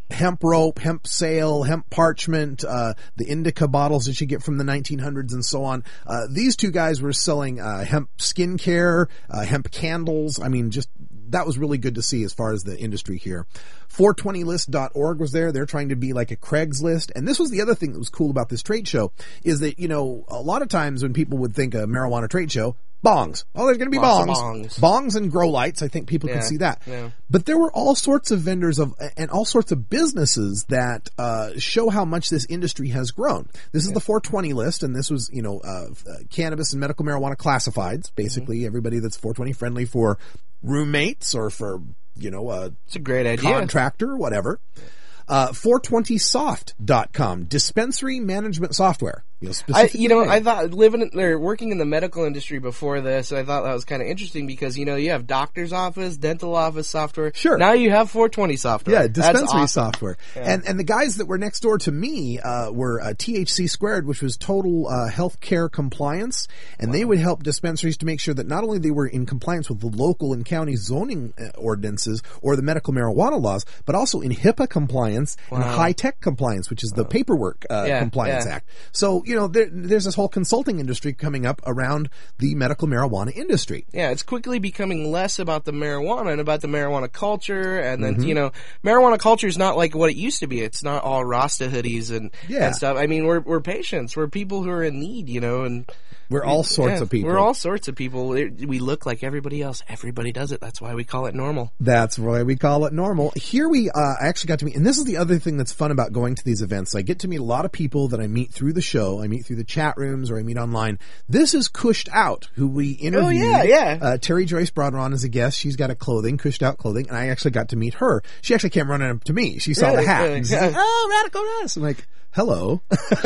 hemp rope, hemp sail, hemp parchment, uh, the indica bottles that you get from the nineteen hundreds and so on. Uh, these two guys were selling uh, hemp skincare, uh, hemp candles. I mean, just that was really good to see as far as the industry here. four twenty list dot org was there. They're trying to be like a Craigslist. And this was the other thing that was cool about this trade show is that, you know, a lot of times when people would think a marijuana trade show, bongs. Oh, there's going to be bongs. bongs. Bongs and grow lights. I think people Yeah, can see that. yeah. But there were all sorts of vendors of and all sorts of businesses that uh, show how much this industry has grown. This is the four twenty list, and this was, you know, uh, uh, cannabis and medical marijuana classifieds. Basically, Mm-hmm. everybody that's four twenty friendly for roommates or for, you know, a It's a great idea. contractor or whatever. Uh, four twenty soft dot com, dispensary management software. You know, I, specifically you know, made. I thought living in, or working in the medical industry before this, I thought that was kind of interesting because, you know, you have doctor's office, dental office software. Sure. Now you have four twenty software. Yeah, That's dispensary awesome. software. Yeah. And and the guys that were next door to me uh, were uh, T H C Squared, which was total uh, healthcare compliance, and they would help dispensaries to make sure that not only they were in compliance with the local and county zoning uh, ordinances or the medical marijuana laws, but also in HIPAA compliance and Wow. high tech compliance, which is the paperwork uh, Yeah, compliance yeah. act. So you know there, there's this whole consulting industry coming up around the medical marijuana industry. Yeah, it's quickly becoming less about the marijuana and about the marijuana culture. And then, Mhm. you know, marijuana culture is not like what it used to be. It's not all Rasta hoodies and, Yeah. and stuff. I mean, we're, we're patients. We're people who are in need, you know, and We're all sorts yeah, of people. We're all sorts of people. It- We look like everybody else. Everybody does it. That's why we call it normal. That's why we call it normal. Here we, uh, I actually got to meet, and this is the other thing that's fun about going to these events. I get to meet a lot of people that I meet through the show. I meet through the chat rooms or I meet online. This is Cushed Out, who we interviewed. Oh, yeah, yeah. Uh, Terry Joyce brought her on as a guest. She's got a clothing, Cushed Out clothing, and I actually got to meet her. She actually came running up to me. She saw Really? the hat. Really? And she's like, oh, Radical Russ. I'm like, hello.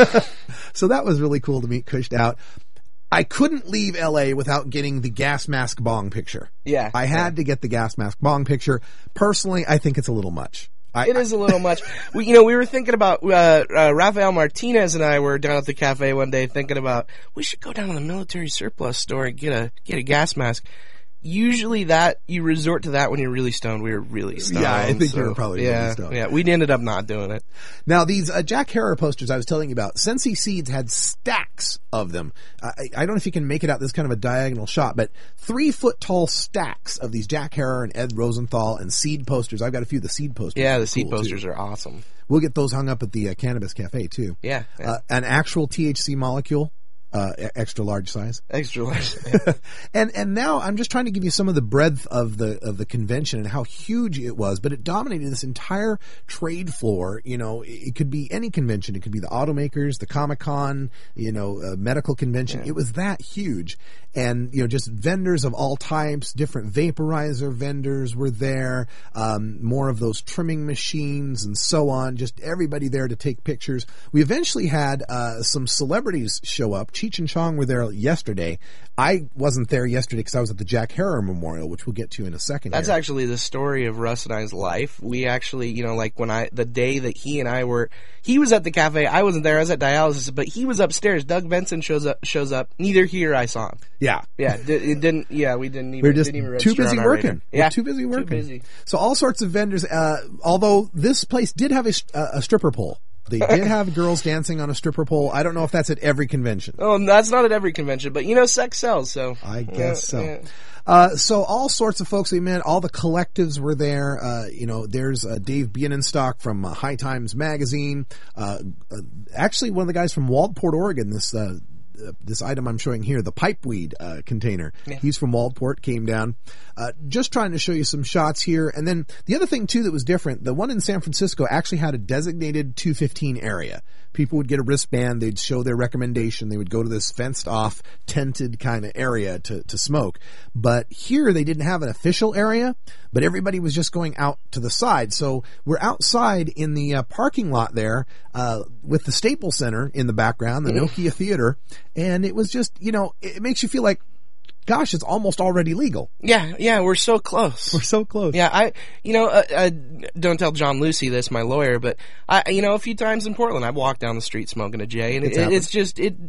So that was really cool to meet Cushed Out. I couldn't leave L A without getting the gas mask bong picture. Yeah. I had to get the gas mask bong picture. Personally, I think it's a little much. I, It is a little much. We, you know, we were thinking about, uh, uh, Rafael Martinez and I were down at the cafe one day thinking about, we should go down to the military surplus store and get a, get a gas mask. Usually that, you resort to that when you're really stoned. We were really stoned. Yeah, I think so, you were probably yeah, really stoned. Yeah, we ended up not doing it. Now, these uh, Jack Herer posters I was telling you about, Sensi Seeds had stacks of them. I, I don't know if you can make it out. This kind of a diagonal shot, but three foot tall stacks of these Jack Herer and Ed Rosenthal and seed posters. I've got a few of the seed posters. Yeah, They're the seed cool, posters too. are awesome. We'll get those hung up at the uh, Cannabis Cafe too. Yeah. yeah. Uh, an actual T H C molecule. Uh, e- extra large size. Extra large. and and now I'm just trying to give you some of the breadth of the of the convention and how huge it was, but it dominated this entire trade floor. You know, it, it could be any convention. It could be the automakers, the Comic-Con, you know, uh, medical convention. Yeah. It was that huge. And, you know, just vendors of all types, different vaporizer vendors were there, um, more of those trimming machines and so on. Just everybody there to take pictures. We eventually had uh, some celebrities show up. Cheech and Chong were there yesterday. I wasn't there yesterday because I was at the Jack Herer Memorial, which we'll get to in a second. That's here. actually the story of Russ and I's life. We actually, you know, like when I, the day that he and I were, he was at the cafe, I wasn't there, I was at dialysis, but he was upstairs. Doug Benson shows up, shows up. Neither here I saw him. Yeah. Yeah, it didn't, yeah, we didn't even, We're just didn't even too register busy on our working. radar. We're Yeah. too busy working. Too busy. So all sorts of vendors, uh, although this place did have a, a stripper pole. They did have girls dancing on a stripper pole. I don't know if that's at every convention. Oh, that's not at every convention, but you know, sex sells, so. I guess yeah, so. yeah. Uh, so all sorts of folks they met. All the collectives were there. Uh, you know, there's uh, Dave Bienenstock from uh, High Times Magazine. Uh, uh, actually, one of the guys from Waldport, Oregon. This uh, uh, this item I'm showing here, the pipeweed uh, container. Yeah. He's from Waldport. Came down. Uh, just trying to show you some shots here. And then the other thing too that was different. The one in San Francisco actually had a designated two fifteen area. People would get a wristband. They'd show their recommendation. They would go to this fenced off, tented kind of area to, to smoke. But here they didn't have an official area, but everybody was just going out to the side. So we're outside in the uh, parking lot there, uh, with the Staples Center in the background, the Nokia Theater. And it was just, you know, it makes you feel like, gosh, it's almost already legal. Yeah, yeah, we're so close. We're so close. Yeah, I, you know, uh, uh, don't tell John Lucy this, my lawyer, but I, you know, a few times in Portland, I've walked down the street smoking a J, and It's it, happened. it's just, it, it,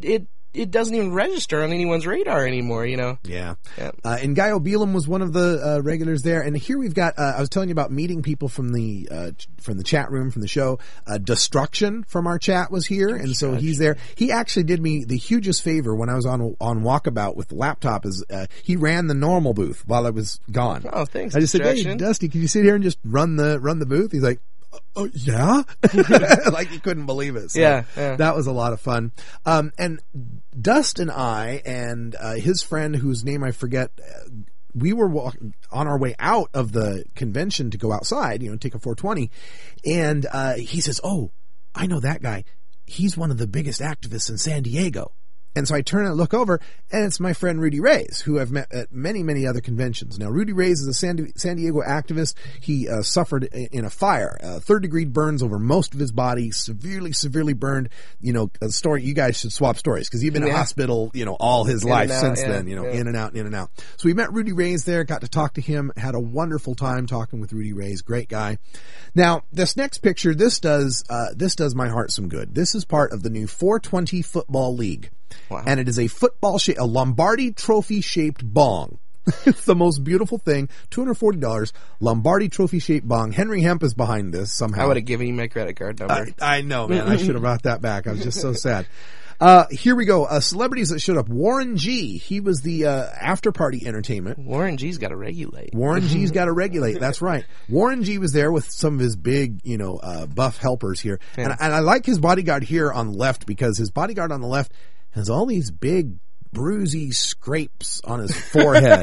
it doesn't even register on anyone's radar anymore, you know? Yeah. yeah. Uh, and Guy O'Bealum was one of the uh, regulars there. And here we've got, uh, I was telling you about meeting people from the uh, from the chat room, from the show. Uh, Destruction from our chat was here, and so he's there. He actually did me the hugest favor when I was on on Walkabout with the laptop. Is uh, he ran the normal booth while I was gone. Oh, thanks, I just said, hey, Dusty, can you sit here and just run the run the booth? He's like, oh, yeah? Like he couldn't believe it. So yeah, yeah. That was a lot of fun. Um, and Dust and I and uh, his friend, whose name I forget, uh, we were walk- on our way out of the convention to go outside, you know, take a four twenty. And uh, he says, oh, I know that guy. He's one of the biggest activists in San Diego. And so I turn and look over, and it's my friend Rudy Reyes, who I've met at many, many other conventions. Now, Rudy Reyes is a San, Di- San Diego activist. He uh, suffered in a fire, uh, third-degree burns over most of his body, severely, severely burned. You know, a story, you guys should swap stories, because he's been yeah. in hospital, you know, all his in life out, since yeah, then, you know, yeah. in and out, in and out. So we met Rudy Reyes there, got to talk to him, had a wonderful time talking with Rudy Reyes, great guy. Now, this next picture, this does, uh, this does my heart some good. This is part of the new four twenty Football League. Wow. And it is a football shape, a Lombardi trophy shaped bong. It's the most beautiful thing. two hundred forty dollars, Lombardi trophy shaped bong. Henry Hemp is behind this somehow. I would have given you my credit card number. I, I know, man. I should have brought that back. I was just so sad. Uh, here we go. Uh, celebrities that showed up. Warren G. He was the, uh, after party entertainment. Warren G's got to regulate. Warren G's got to regulate. That's right. Warren G was there with some of his big, you know, uh, buff helpers here. Yeah. And, and I like his bodyguard here on the left, because his bodyguard on the left has all these big bruisey scrapes on his forehead.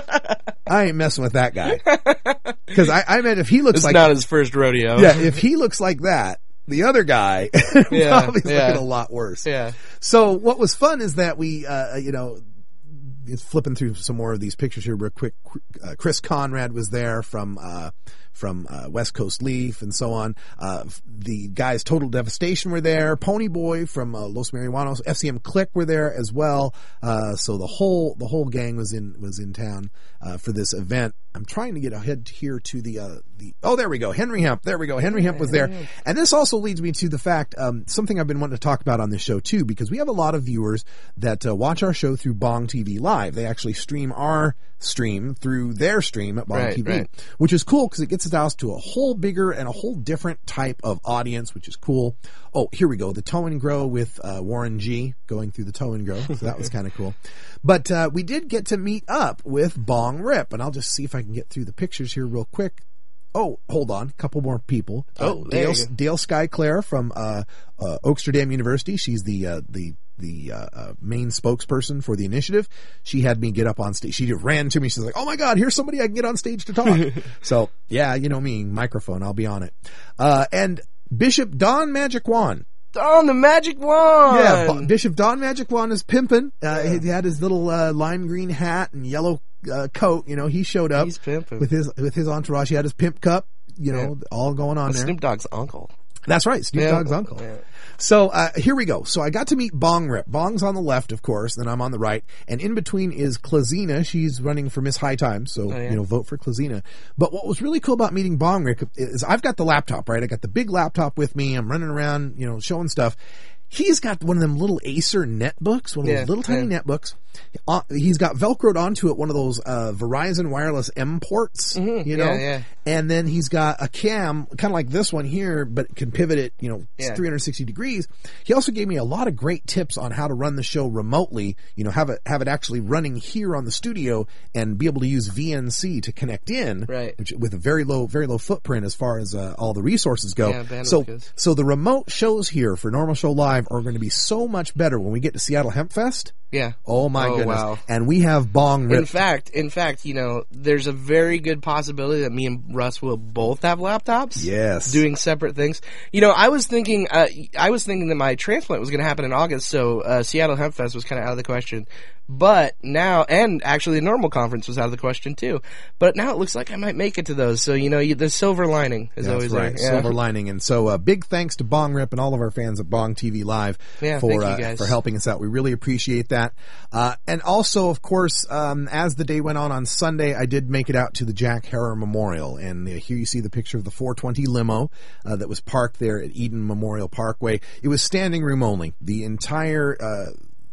I ain't messing with that guy. Because I, I meant if he looks it's like... It's not his first rodeo. Yeah, if he looks like that, the other guy yeah, probably yeah. looking a lot worse. Yeah. So what was fun is that we, uh, you know, flipping through some more of these pictures here real quick. Uh, Chris Conrad was there from, uh, from, uh, West Coast Leaf and so on. Uh, the guys Total Devastation were there. Pony Boy from, uh, Los Marihuanos. F C M Click were there as well. Uh, so the whole, the whole gang was in, was in town, uh, for this event. I'm trying to get ahead here to the, uh, the, oh, there we go. Henry Hemp. There we go. Henry Hemp was there. And this also leads me to the fact, um, something I've been wanting to talk about on this show too, because we have a lot of viewers that, uh, watch our show through Bong T V Live. They actually stream our stream through their stream at Bong right, T V, right. which is cool because it gets us out to a whole bigger and a whole different type of audience, which is cool. Oh, here we go. The Tow and Grow with, uh, Warren G going through the Tow and Grow. So that was kind of cool. But, uh, we did get to meet up with Bong Rip, and I'll just see if I can get through the pictures here real quick. Oh, hold on. A couple more people. Oh, uh, there Dale, you go. Dale Skyclare from, uh, uh, Oaksterdam University. She's the, uh, the, the, uh, uh, main spokesperson for the initiative. She had me get up on stage. She ran to me. She's like, oh my God, here's somebody I can get on stage to talk. So, yeah, you know me, microphone, I'll be on it. Uh, and Bishop Don Magic Wand. Don the Magic Wand! Yeah, B- Bishop Don Magic Wand is pimping. Uh, yeah. He had his little, uh, lime green hat and yellow, uh, coat. You know, he showed up. He's pimping. With his, with his entourage. He had his pimp cup, you know, yeah. all going on That's there. Snoop Dogg's uncle. That's right, Snoop yeah. Dogg's uncle. Yeah. So, uh, here we go. So I got to meet Bong Rip. Bong's on the left, of course, then I'm on the right. And in between is Klazina. She's running for Miss High Times, so, oh, yeah. you know, vote for Klazina. But what was really cool about meeting Bong Rip is I've got the laptop, right? I got the big laptop with me. I'm running around, you know, showing stuff. He's got one of them little Acer netbooks, one of yeah, those little tiny yeah. netbooks. Uh, he's got Velcroed onto it one of those uh, Verizon wireless M ports, mm-hmm. you know? Yeah, yeah. And then he's got a cam, kind of like this one here, but can pivot it, you know, yeah. three hundred sixty degrees. He also gave me a lot of great tips on how to run the show remotely, you know, have it, have it actually running here on the studio and be able to use V N C to connect in, right. which, with a very low, very low footprint as far as uh, all the resources go. Yeah, so, is. so the remote shows here for Normal Show Live are going to be so much better when we get to Seattle Hemp Fest. Yeah. Oh my oh, goodness. Wow. And we have Bong Rip. In fact, in fact, you know, there's a very good possibility that me and Russ will both have laptops. Yes. Doing separate things. You know, I was thinking, uh, I was thinking that my transplant was going to happen in August, so uh, Seattle Hemp Fest was kind of out of the question. But now, and actually the normal conference was out of the question too. But now it looks like I might make it to those. So, you know, you, the silver lining is That's always right. there. Yeah. Silver lining. And so, uh, big thanks to Bong Rip and all of our fans at Bong T V Live yeah, for, thank you uh, guys. for helping us out. We really appreciate that. Uh, and also, of course, um, as the day went on on Sunday, I did make it out to the Jack Harrer Memorial. And uh, here you see the picture of the four twenty limo, uh, that was parked there at Eden Memorial Parkway. It was standing room only. The entire, uh,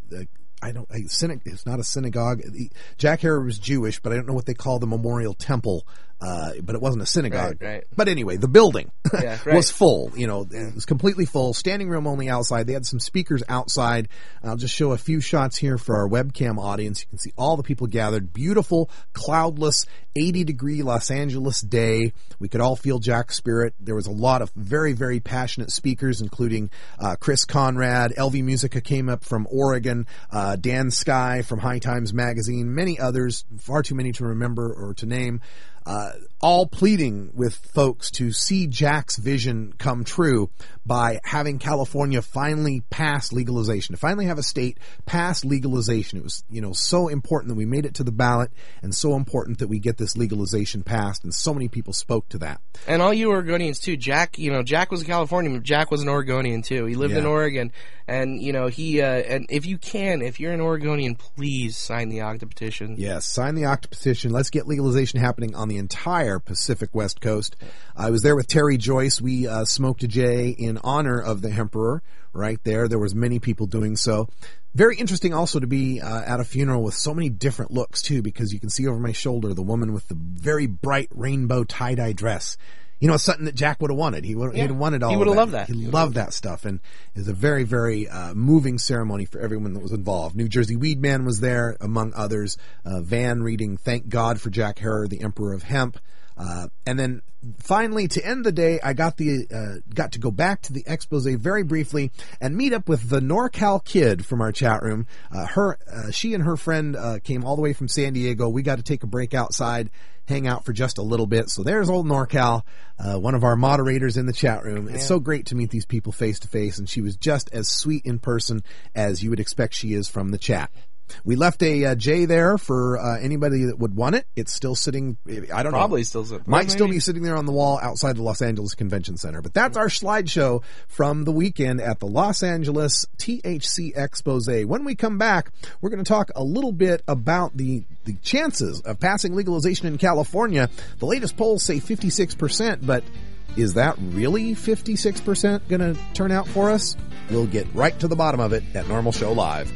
uh, I don't, I, syna- it's not a synagogue. Jack Herer was Jewish, but I don't know what they call the Memorial Temple, uh, but it wasn't a synagogue. Right, right. But anyway, the building yeah, right. was full, you know, it was completely full, standing room only outside. They had some speakers outside. I'll just show a few shots here for our webcam audience. You can see all the people gathered. Beautiful, cloudless, eighty degree Los Angeles day. We could all feel Jack's spirit. There was a lot of very, very passionate speakers, including uh, Chris Conrad. L V Musica came up from Oregon. Uh, Dan Sky from High Times Magazine. Many others, far too many to remember or to name. Uh, all pleading with folks to see Jack's vision come true by having California finally pass legalization, to finally have a state pass legalization. It was, you know, so important that we made it to the ballot, and so important that we get this legalization passed, and so many people spoke to that. And all you Oregonians too. Jack, you know, Jack was a Californian, but Jack was an Oregonian too. He lived Yeah. in Oregon, and you know, he, uh, and if you can, if you're an Oregonian, please sign the Octa petition. Yes, sign the Octa petition. Let's get legalization happening on the entire Pacific West Coast. I was there with Terry Joyce. We uh, smoked a J in honor of the Emperor right there. There was many people doing so. Very interesting also to be uh, at a funeral with so many different looks too, because you can see over my shoulder the woman with the very bright rainbow tie-dye dress. You know, it's something that Jack would have wanted. He would Yeah. have wanted all He of would have that. loved that. He, He would've loved that stuff, and it was a very, very uh, moving ceremony for everyone that was involved. New Jersey Weed Man was there, among others. Uh, Van reading "Thank God for Jack Herer, the Emperor of Hemp." Uh, and then finally, to end the day, I got the uh, got to go back to the expose very briefly and meet up with the NorCal Kid from our chat room. Uh, her, uh, she and her friend uh, came all the way from San Diego. We got to take a break outside, hang out for just a little bit. So there's old NorCal, uh, one of our moderators in the chat room. It's Yeah. so great to meet these people face to face, and she was just as sweet in person as you would expect she is from the chat. We left a uh, J there for uh, anybody that would want it. It's still sitting, I don't know. Probably still sitting. Might Well, still maybe. be sitting there on the wall outside the Los Angeles Convention Center. But that's our slideshow from the weekend at the Los Angeles T H C Expose. When we come back, we're going to talk a little bit about the, the chances of passing legalization in California. The latest polls say fifty-six percent, but is that really fifty-six percent going to turn out for us? We'll get right to the bottom of it at Normal Show Live.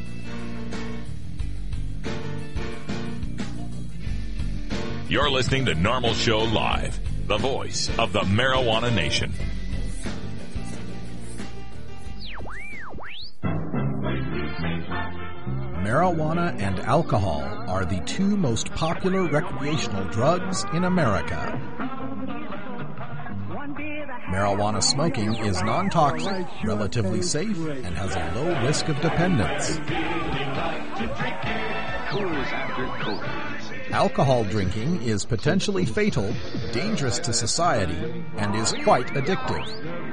You're listening to Normal Show Live, the voice of the marijuana nation. Marijuana and alcohol are the two most popular recreational drugs in America. Marijuana smoking is non-toxic, relatively safe, and has a low risk of dependence. Alcohol drinking is potentially fatal, dangerous to society, and is quite addictive.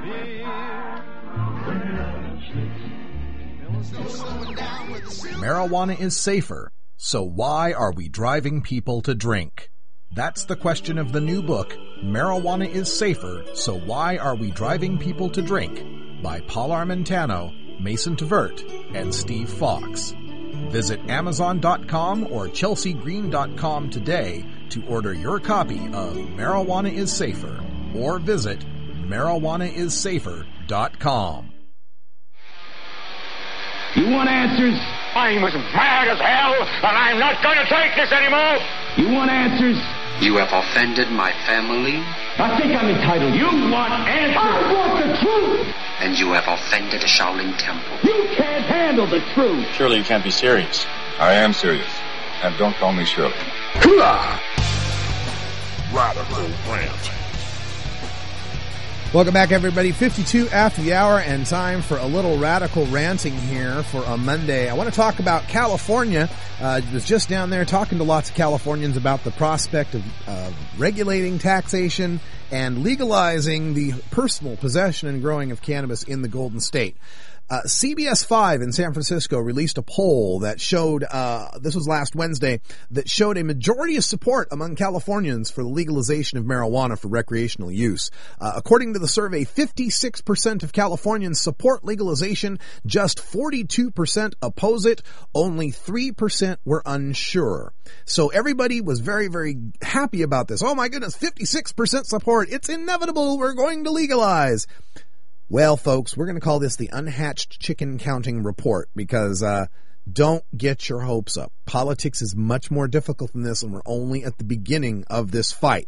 Marijuana is safer, so why are we driving people to drink? That's the question of the new book, Marijuana is Safer, So Why Are We Driving People to Drink? By Paul Armentano, Mason Tvert, and Steve Fox. Visit Amazon dot com or Chelsea Green dot com today to order your copy of Marijuana is Safer, or visit marijuana is safer dot com. You want answers? I'm as mad as hell, and I'm not going to take this anymore. You want answers? You have offended my family. I think I'm entitled. You want answers? I want the truth. And you have offended the Shaolin Temple. You can't handle the truth. Surely you can't be serious. I am serious. And don't call me Shirley. Radical Rant. Welcome back, everybody. fifty-two after the hour, and time for a little radical ranting here for a Monday. I want to talk about California. I uh, was just down there talking to lots of Californians about the prospect of uh, regulating taxation and legalizing the personal possession and growing of cannabis in the Golden State. Uh, C B S five in San Francisco released a poll that showed, uh, this was last Wednesday, that showed a majority of support among Californians for the legalization of marijuana for recreational use. Uh, according to the survey, fifty-six percent of Californians support legalization, just forty-two percent oppose it, only three percent were unsure. So everybody was very, very happy about this. Oh my goodness, fifty-six percent support. It's inevitable. We're going to legalize. Well, folks, we're going to call this the unhatched chicken counting report because uh Don't get your hopes up. Politics is much more difficult than this, and we're only at the beginning of this fight.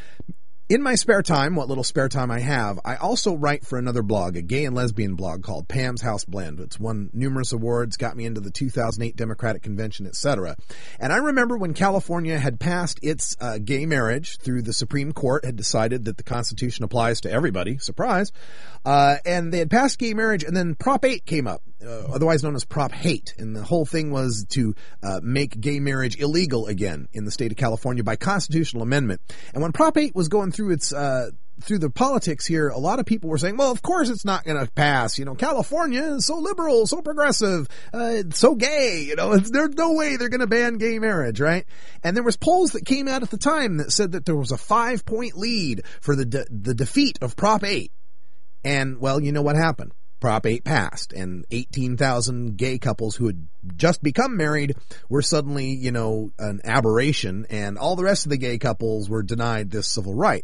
In my spare time, what little spare time I have, I also write for another blog, a gay and lesbian blog called Pam's House Blend. It's won numerous awards, got me into the two thousand eight Democratic Convention, et cetera. And I remember when California had passed its uh, gay marriage through the Supreme Court, had decided that the Constitution applies to everybody, surprise, uh, and they had passed gay marriage, and then Prop eight came up, uh, otherwise known as Prop Hate, and the whole thing was to uh, make gay marriage illegal again in the state of California by constitutional amendment. And when Prop eight was going through through its uh through the politics here, a lot of people were saying, well, of course it's not going to pass. You know, California is so liberal, so progressive, uh, so gay, you know, there's no way they're going to ban gay marriage, right? And there was polls that came out at the time that said that there was a five point lead for the de- the defeat of Prop eight. And, well, you know what happened? Prop eight passed, and eighteen thousand gay couples who had just become married were suddenly, you know, an aberration, and all the rest of the gay couples were denied this civil right.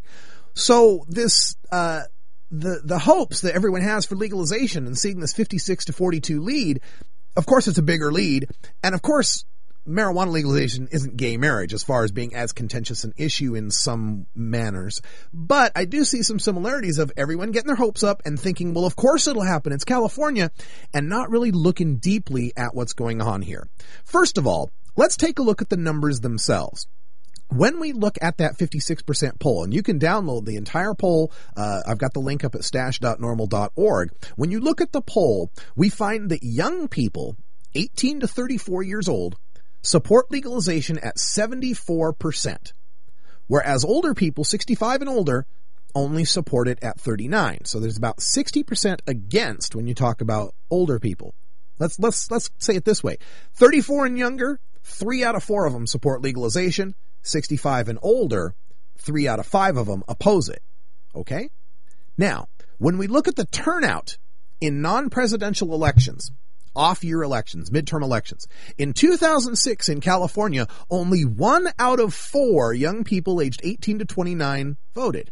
So this, uh, the, the hopes that everyone has for legalization and seeing this fifty-six to forty-two lead, of course it's a bigger lead, and of course marijuana legalization isn't gay marriage as far as being as contentious an issue in some manners. But I do see some similarities of everyone getting their hopes up and thinking, well, of course it'll happen. It's California, and not really looking deeply at what's going on here. First of all, let's take a look at the numbers themselves. When we look at that fifty-six percent poll, and you can download the entire poll, uh, I've got the link up at stash dot normal dot org. When you look at the poll, we find that young people, eighteen to thirty-four years old, support legalization at seventy-four percent, whereas older people, sixty-five and older, only support it at thirty-nine. So there's about sixty percent against when you talk about older people. Let's let's let's say it this way: thirty-four and younger, three out of four of them support legalization. sixty-five and older, three out of five of them oppose it. Okay? Now, when we look at the turnout in non-presidential elections, off-year elections, midterm elections, in two thousand six in California, only one out of four young people aged eighteen to twenty-nine voted.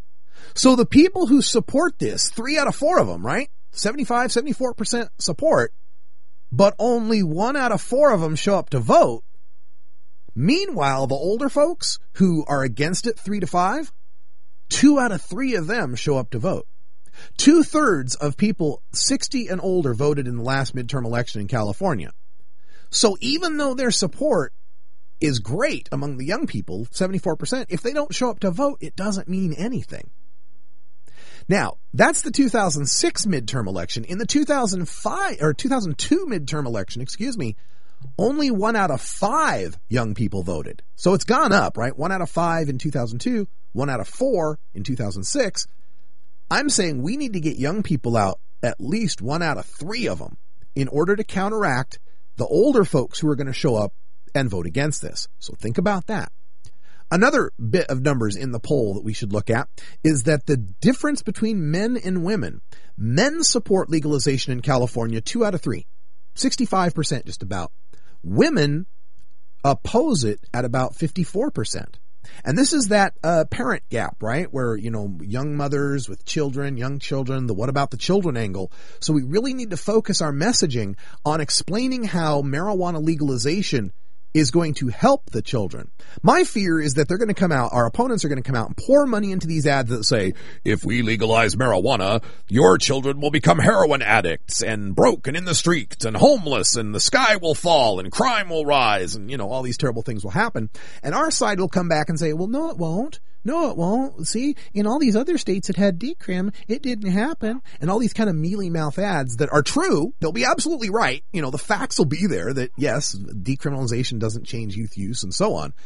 So the people who support this, three out of four of them, right? seventy-five, seventy-four percent support, but only one out of four of them show up to vote. Meanwhile, the older folks who are against it, three to five, two out of three of them show up to vote. Two-thirds of people sixty and older voted in the last midterm election in California. So even though their support is great among the young people, seventy-four percent, if they don't show up to vote, it doesn't mean anything. Now, that's the two thousand six midterm election. In the two thousand five or two thousand two midterm election, excuse me, only one out of five young people voted. So it's gone up, right? One out of five in two thousand two, one out of four in two thousand six. I'm saying we need to get young people out, at least one out of three of them, in order to counteract the older folks who are going to show up and vote against this. So think about that. Another bit of numbers in the poll that we should look at is that the difference between men and women, men support legalization in California, two out of three, sixty-five percent just about. Women oppose it at about fifty-four percent. And this is that uh, parent gap, right? Where, you know, young mothers with children, young children, the what about the children angle. So we really need to focus our messaging on explaining how marijuana legalization is going to help the children. My fear is that they're going to come out, our opponents are going to come out and pour money into these ads that say, if we legalize marijuana, your children will become heroin addicts and broke and in the streets and homeless and the sky will fall and crime will rise and, you know, all these terrible things will happen. And our side will come back and say, well, no, it won't. No, it won't. See, in all these other states that had decrim, it didn't happen. And all these kind of mealy-mouth ads that are true, they'll be absolutely right. You know, the facts will be there that, yes, decriminalization doesn't change youth use and so on.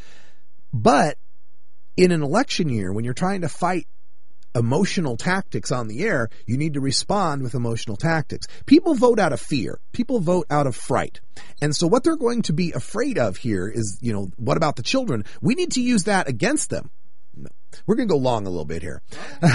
But in an election year, when you're trying to fight emotional tactics on the air, you need to respond with emotional tactics. People vote out of fear. People vote out of fright. And so what they're going to be afraid of here is, you know, what about the children? We need to use that against them. We're going to go long a little bit here.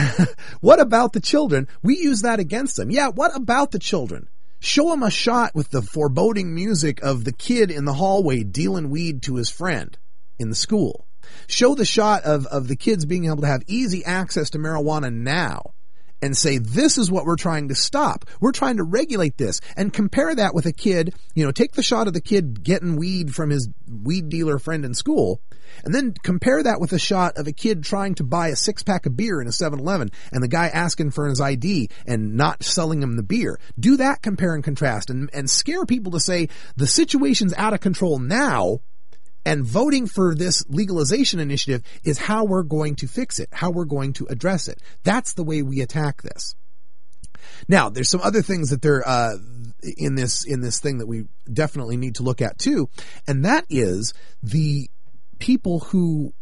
What about the children? We use that against them. Yeah, what about the children? Show them a shot with the foreboding music of the kid in the hallway dealing weed to his friend in the school. Show the shot of, of the kids being able to have easy access to marijuana now. and say, this is what we're trying to stop. We're trying to regulate this. And compare that with a kid, you know, take the shot of the kid getting weed from his weed dealer friend in school, and then compare that with a shot of a kid trying to buy a six-pack of beer in a seven eleven and the guy asking for his I D and not selling him the beer. Do that compare and contrast and, and scare people to say the situation's out of control now, and voting for this legalization initiative is how we're going to fix it, how we're going to address it. That's the way we attack this. Now, there's some other things that they're uh, in this in this thing that we definitely need to look at too, and that is the people who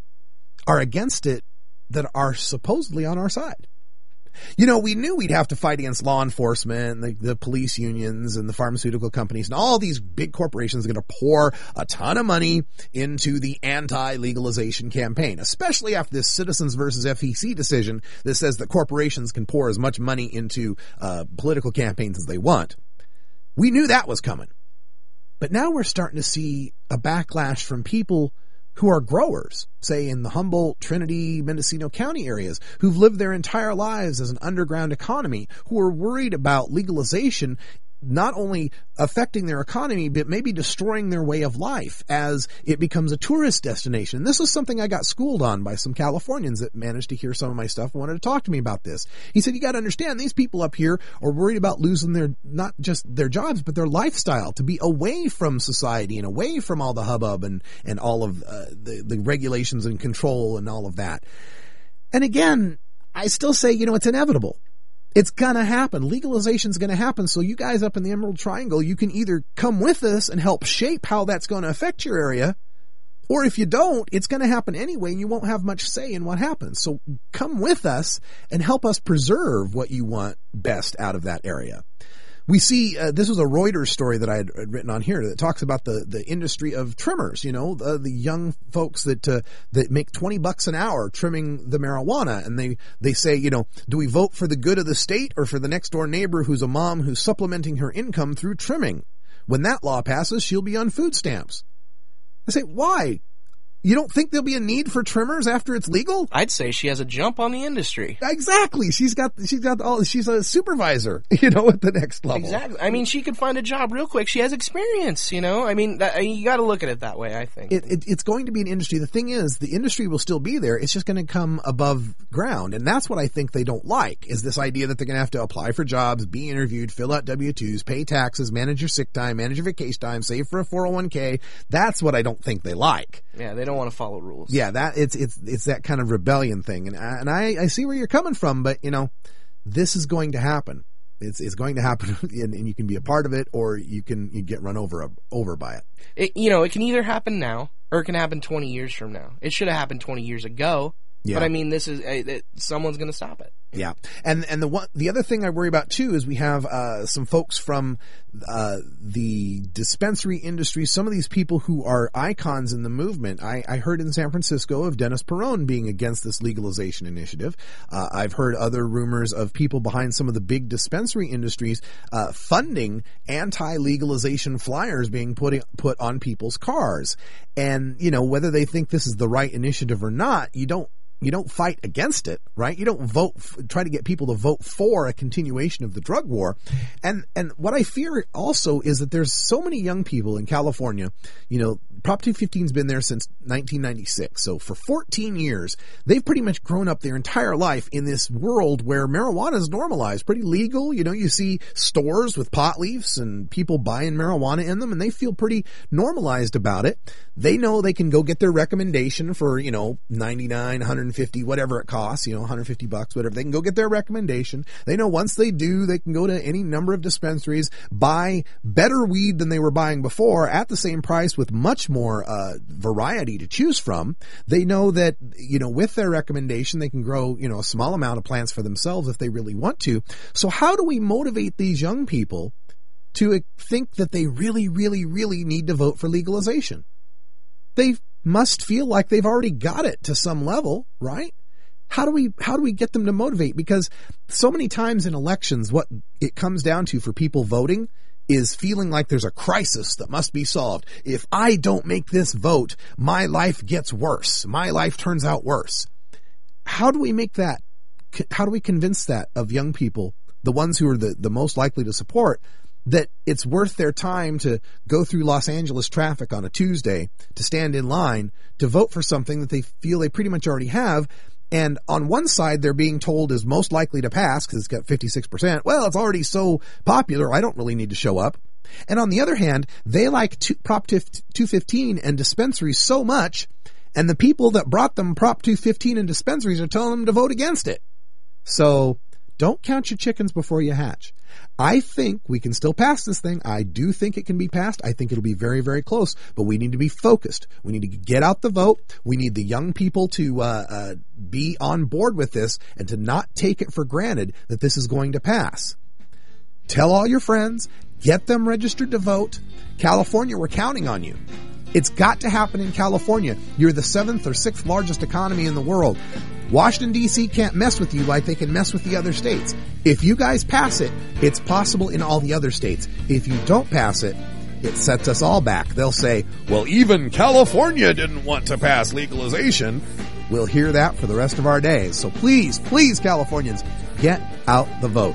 are against it that are supposedly on our side. You know, we knew we'd have to fight against law enforcement, the, the police unions, and the pharmaceutical companies, and all these big corporations are going to pour a ton of money into the anti-legalization campaign, especially after this Citizens versus F E C decision that says that corporations can pour as much money into uh, political campaigns as they want. We knew that was coming. But now we're starting to see a backlash from people who are growers, say in the Humboldt, Trinity, Mendocino County areas, who've lived their entire lives as an underground economy, who are worried about legalization not only affecting their economy, but maybe destroying their way of life as it becomes a tourist destination. And this is something I got schooled on by some Californians that managed to hear some of my stuff and wanted to talk to me about this. He said, you got to understand, these people up here are worried about losing their, not just their jobs, but their lifestyle, to be away from society and away from all the hubbub and, and all of uh, the, the regulations and control and all of that. And again, I still say, you know, it's inevitable. It's gonna happen. Legalization's gonna happen. So you guys up in the Emerald Triangle, you can either come with us and help shape how that's going to affect your area, or if you don't, it's gonna happen anyway and you won't have much say in what happens. So come with us and help us preserve what you want best out of that area. We see, uh, this was a Reuters story that I had written on here that talks about the, the industry of trimmers, you know, the, the young folks that, uh, that make twenty bucks an hour trimming the marijuana. And they, they say, you know, do we vote for the good of the state or for the next door neighbor who's a mom who's supplementing her income through trimming? When that law passes, she'll be on food stamps. I say, why? You don't think there'll be a need for trimmers after it's legal? I'd say she has a jump on the industry. Exactly. She's got, she's got all, she's a supervisor, you know, at the next level. Exactly. I mean, she could find a job real quick. She has experience, you know? I mean, that, you gotta look at it that way, I think. It, it, it's going to be an industry. The thing is, the industry will still be there. It's just going to come above ground. And that's what I think they don't like, is this idea that they're going to have to apply for jobs, be interviewed, fill out W two's, pay taxes, manage your sick time, manage your vacation time, save for a four oh one k. That's what I don't think they like. Yeah, they don't want to follow rules. Yeah, that it's it's it's that kind of rebellion thing, and I, and I, I see where you're coming from, but you know, this is going to happen. It's it's going to happen, and, and you can be a part of it, or you can you get run over over by it. It. You know, it can either happen now, or it can happen twenty years from now. It should have happened twenty years ago. Yeah. But I mean, this is uh, it, someone's going to stop it. Yeah, and and the one the other thing I worry about too is we have uh, some folks from uh, the dispensary industry. Some of these people who are icons in the movement. I, I heard in San Francisco of Dennis Perone being against this legalization initiative. Uh, I've heard other rumors of people behind some of the big dispensary industries uh, funding anti-legalization flyers being put put on people's cars. And you know, whether they think this is the right initiative or not, you don't. You don't fight against it, right? You don't vote, try to get people to vote for a continuation of the drug war. And, and what I fear also is that there's so many young people in California, you know, Prop two fifteen has been there since nineteen ninety-six. So for fourteen years, they've pretty much grown up their entire life in this world where marijuana is normalized, pretty legal. You know, you see stores with pot leaves and people buying marijuana in them, and they feel pretty normalized about it. They know they can go get their recommendation for, you know, ninety-nine, one hundred fifty, whatever it costs, you know, one hundred fifty bucks, whatever. They can go get their recommendation. They know once they do, they can go to any number of dispensaries, buy better weed than they were buying before at the same price with much more uh variety to choose from. They know that, you know, with their recommendation, they can grow, you know, a small amount of plants for themselves if they really want to. So how do we motivate these young people to think that they really, really, really need to vote for legalization? They must feel like they've already got it to some level, right? How do we, how do we get them to motivate? Because so many times in elections, what it comes down to for people voting is feeling like there's a crisis that must be solved. If I don't make this vote, my life gets worse. My life turns out worse. How do we make that how do we convince that of young people, the ones who are the, the most likely to support, that it's worth their time to go through Los Angeles traffic on a Tuesday to stand in line to vote for something that they feel they pretty much already have? And on one side, they're being told is most likely to pass because it's got fifty-six percent. Well, it's already so popular, I don't really need to show up. And on the other hand, they like two, Prop two fifteen and dispensaries so much, and the people that brought them Prop two fifteen and dispensaries are telling them to vote against it. So don't count your chickens before you hatch. I think we can still pass this thing. I do think it can be passed. I think it'll be very, very close. But we need to be focused. We need to get out the vote. We need the young people to uh, uh, be on board with this and to not take it for granted that this is going to pass. Tell all your friends. Get them registered to vote. California, we're counting on you. It's got to happen in California. You're the seventh or sixth largest economy in the world. Washington, D C can't mess with you like they can mess with the other states. If you guys pass it, it's possible in all the other states. If you don't pass it, it sets us all back. They'll say, well, even California didn't want to pass legalization. We'll hear that for the rest of our days. So please, please, Californians, get out the vote.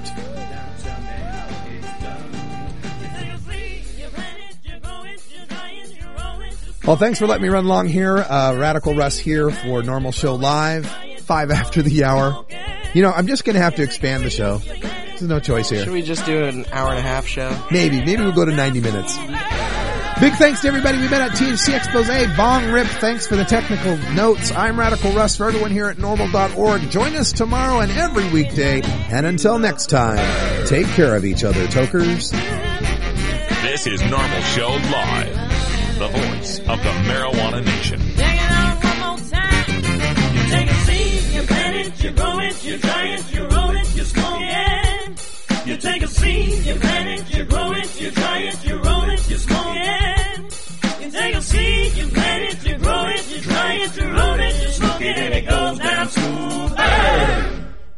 Well, thanks for letting me run along here. Uh, Radical Russ here for Normal Show Live, five after the hour. You know, I'm just going to have to expand the show. There's no choice here. Should we just do an hour and a half show? Maybe. Maybe we'll go to ninety minutes. Big thanks to everybody we've been at T H C Expose. Bong Rip, thanks for the technical notes. I'm Radical Russ for everyone here at normal dot org. Join us tomorrow and every weekday. And until next time, take care of each other, tokers. This is Normal Show Live. The voice of the Marijuana Nation. Take it out one more time. You take a seed, you plant it, you grow it, you dry it, you roll it, you smoke it. You take a seed, you plant it, you grow it, you dry it, you roll it, you smoke it. You take a seed, you plant it, you grow it, you dry it, you roll it, you smoke it, and it goes down smooth. Hey!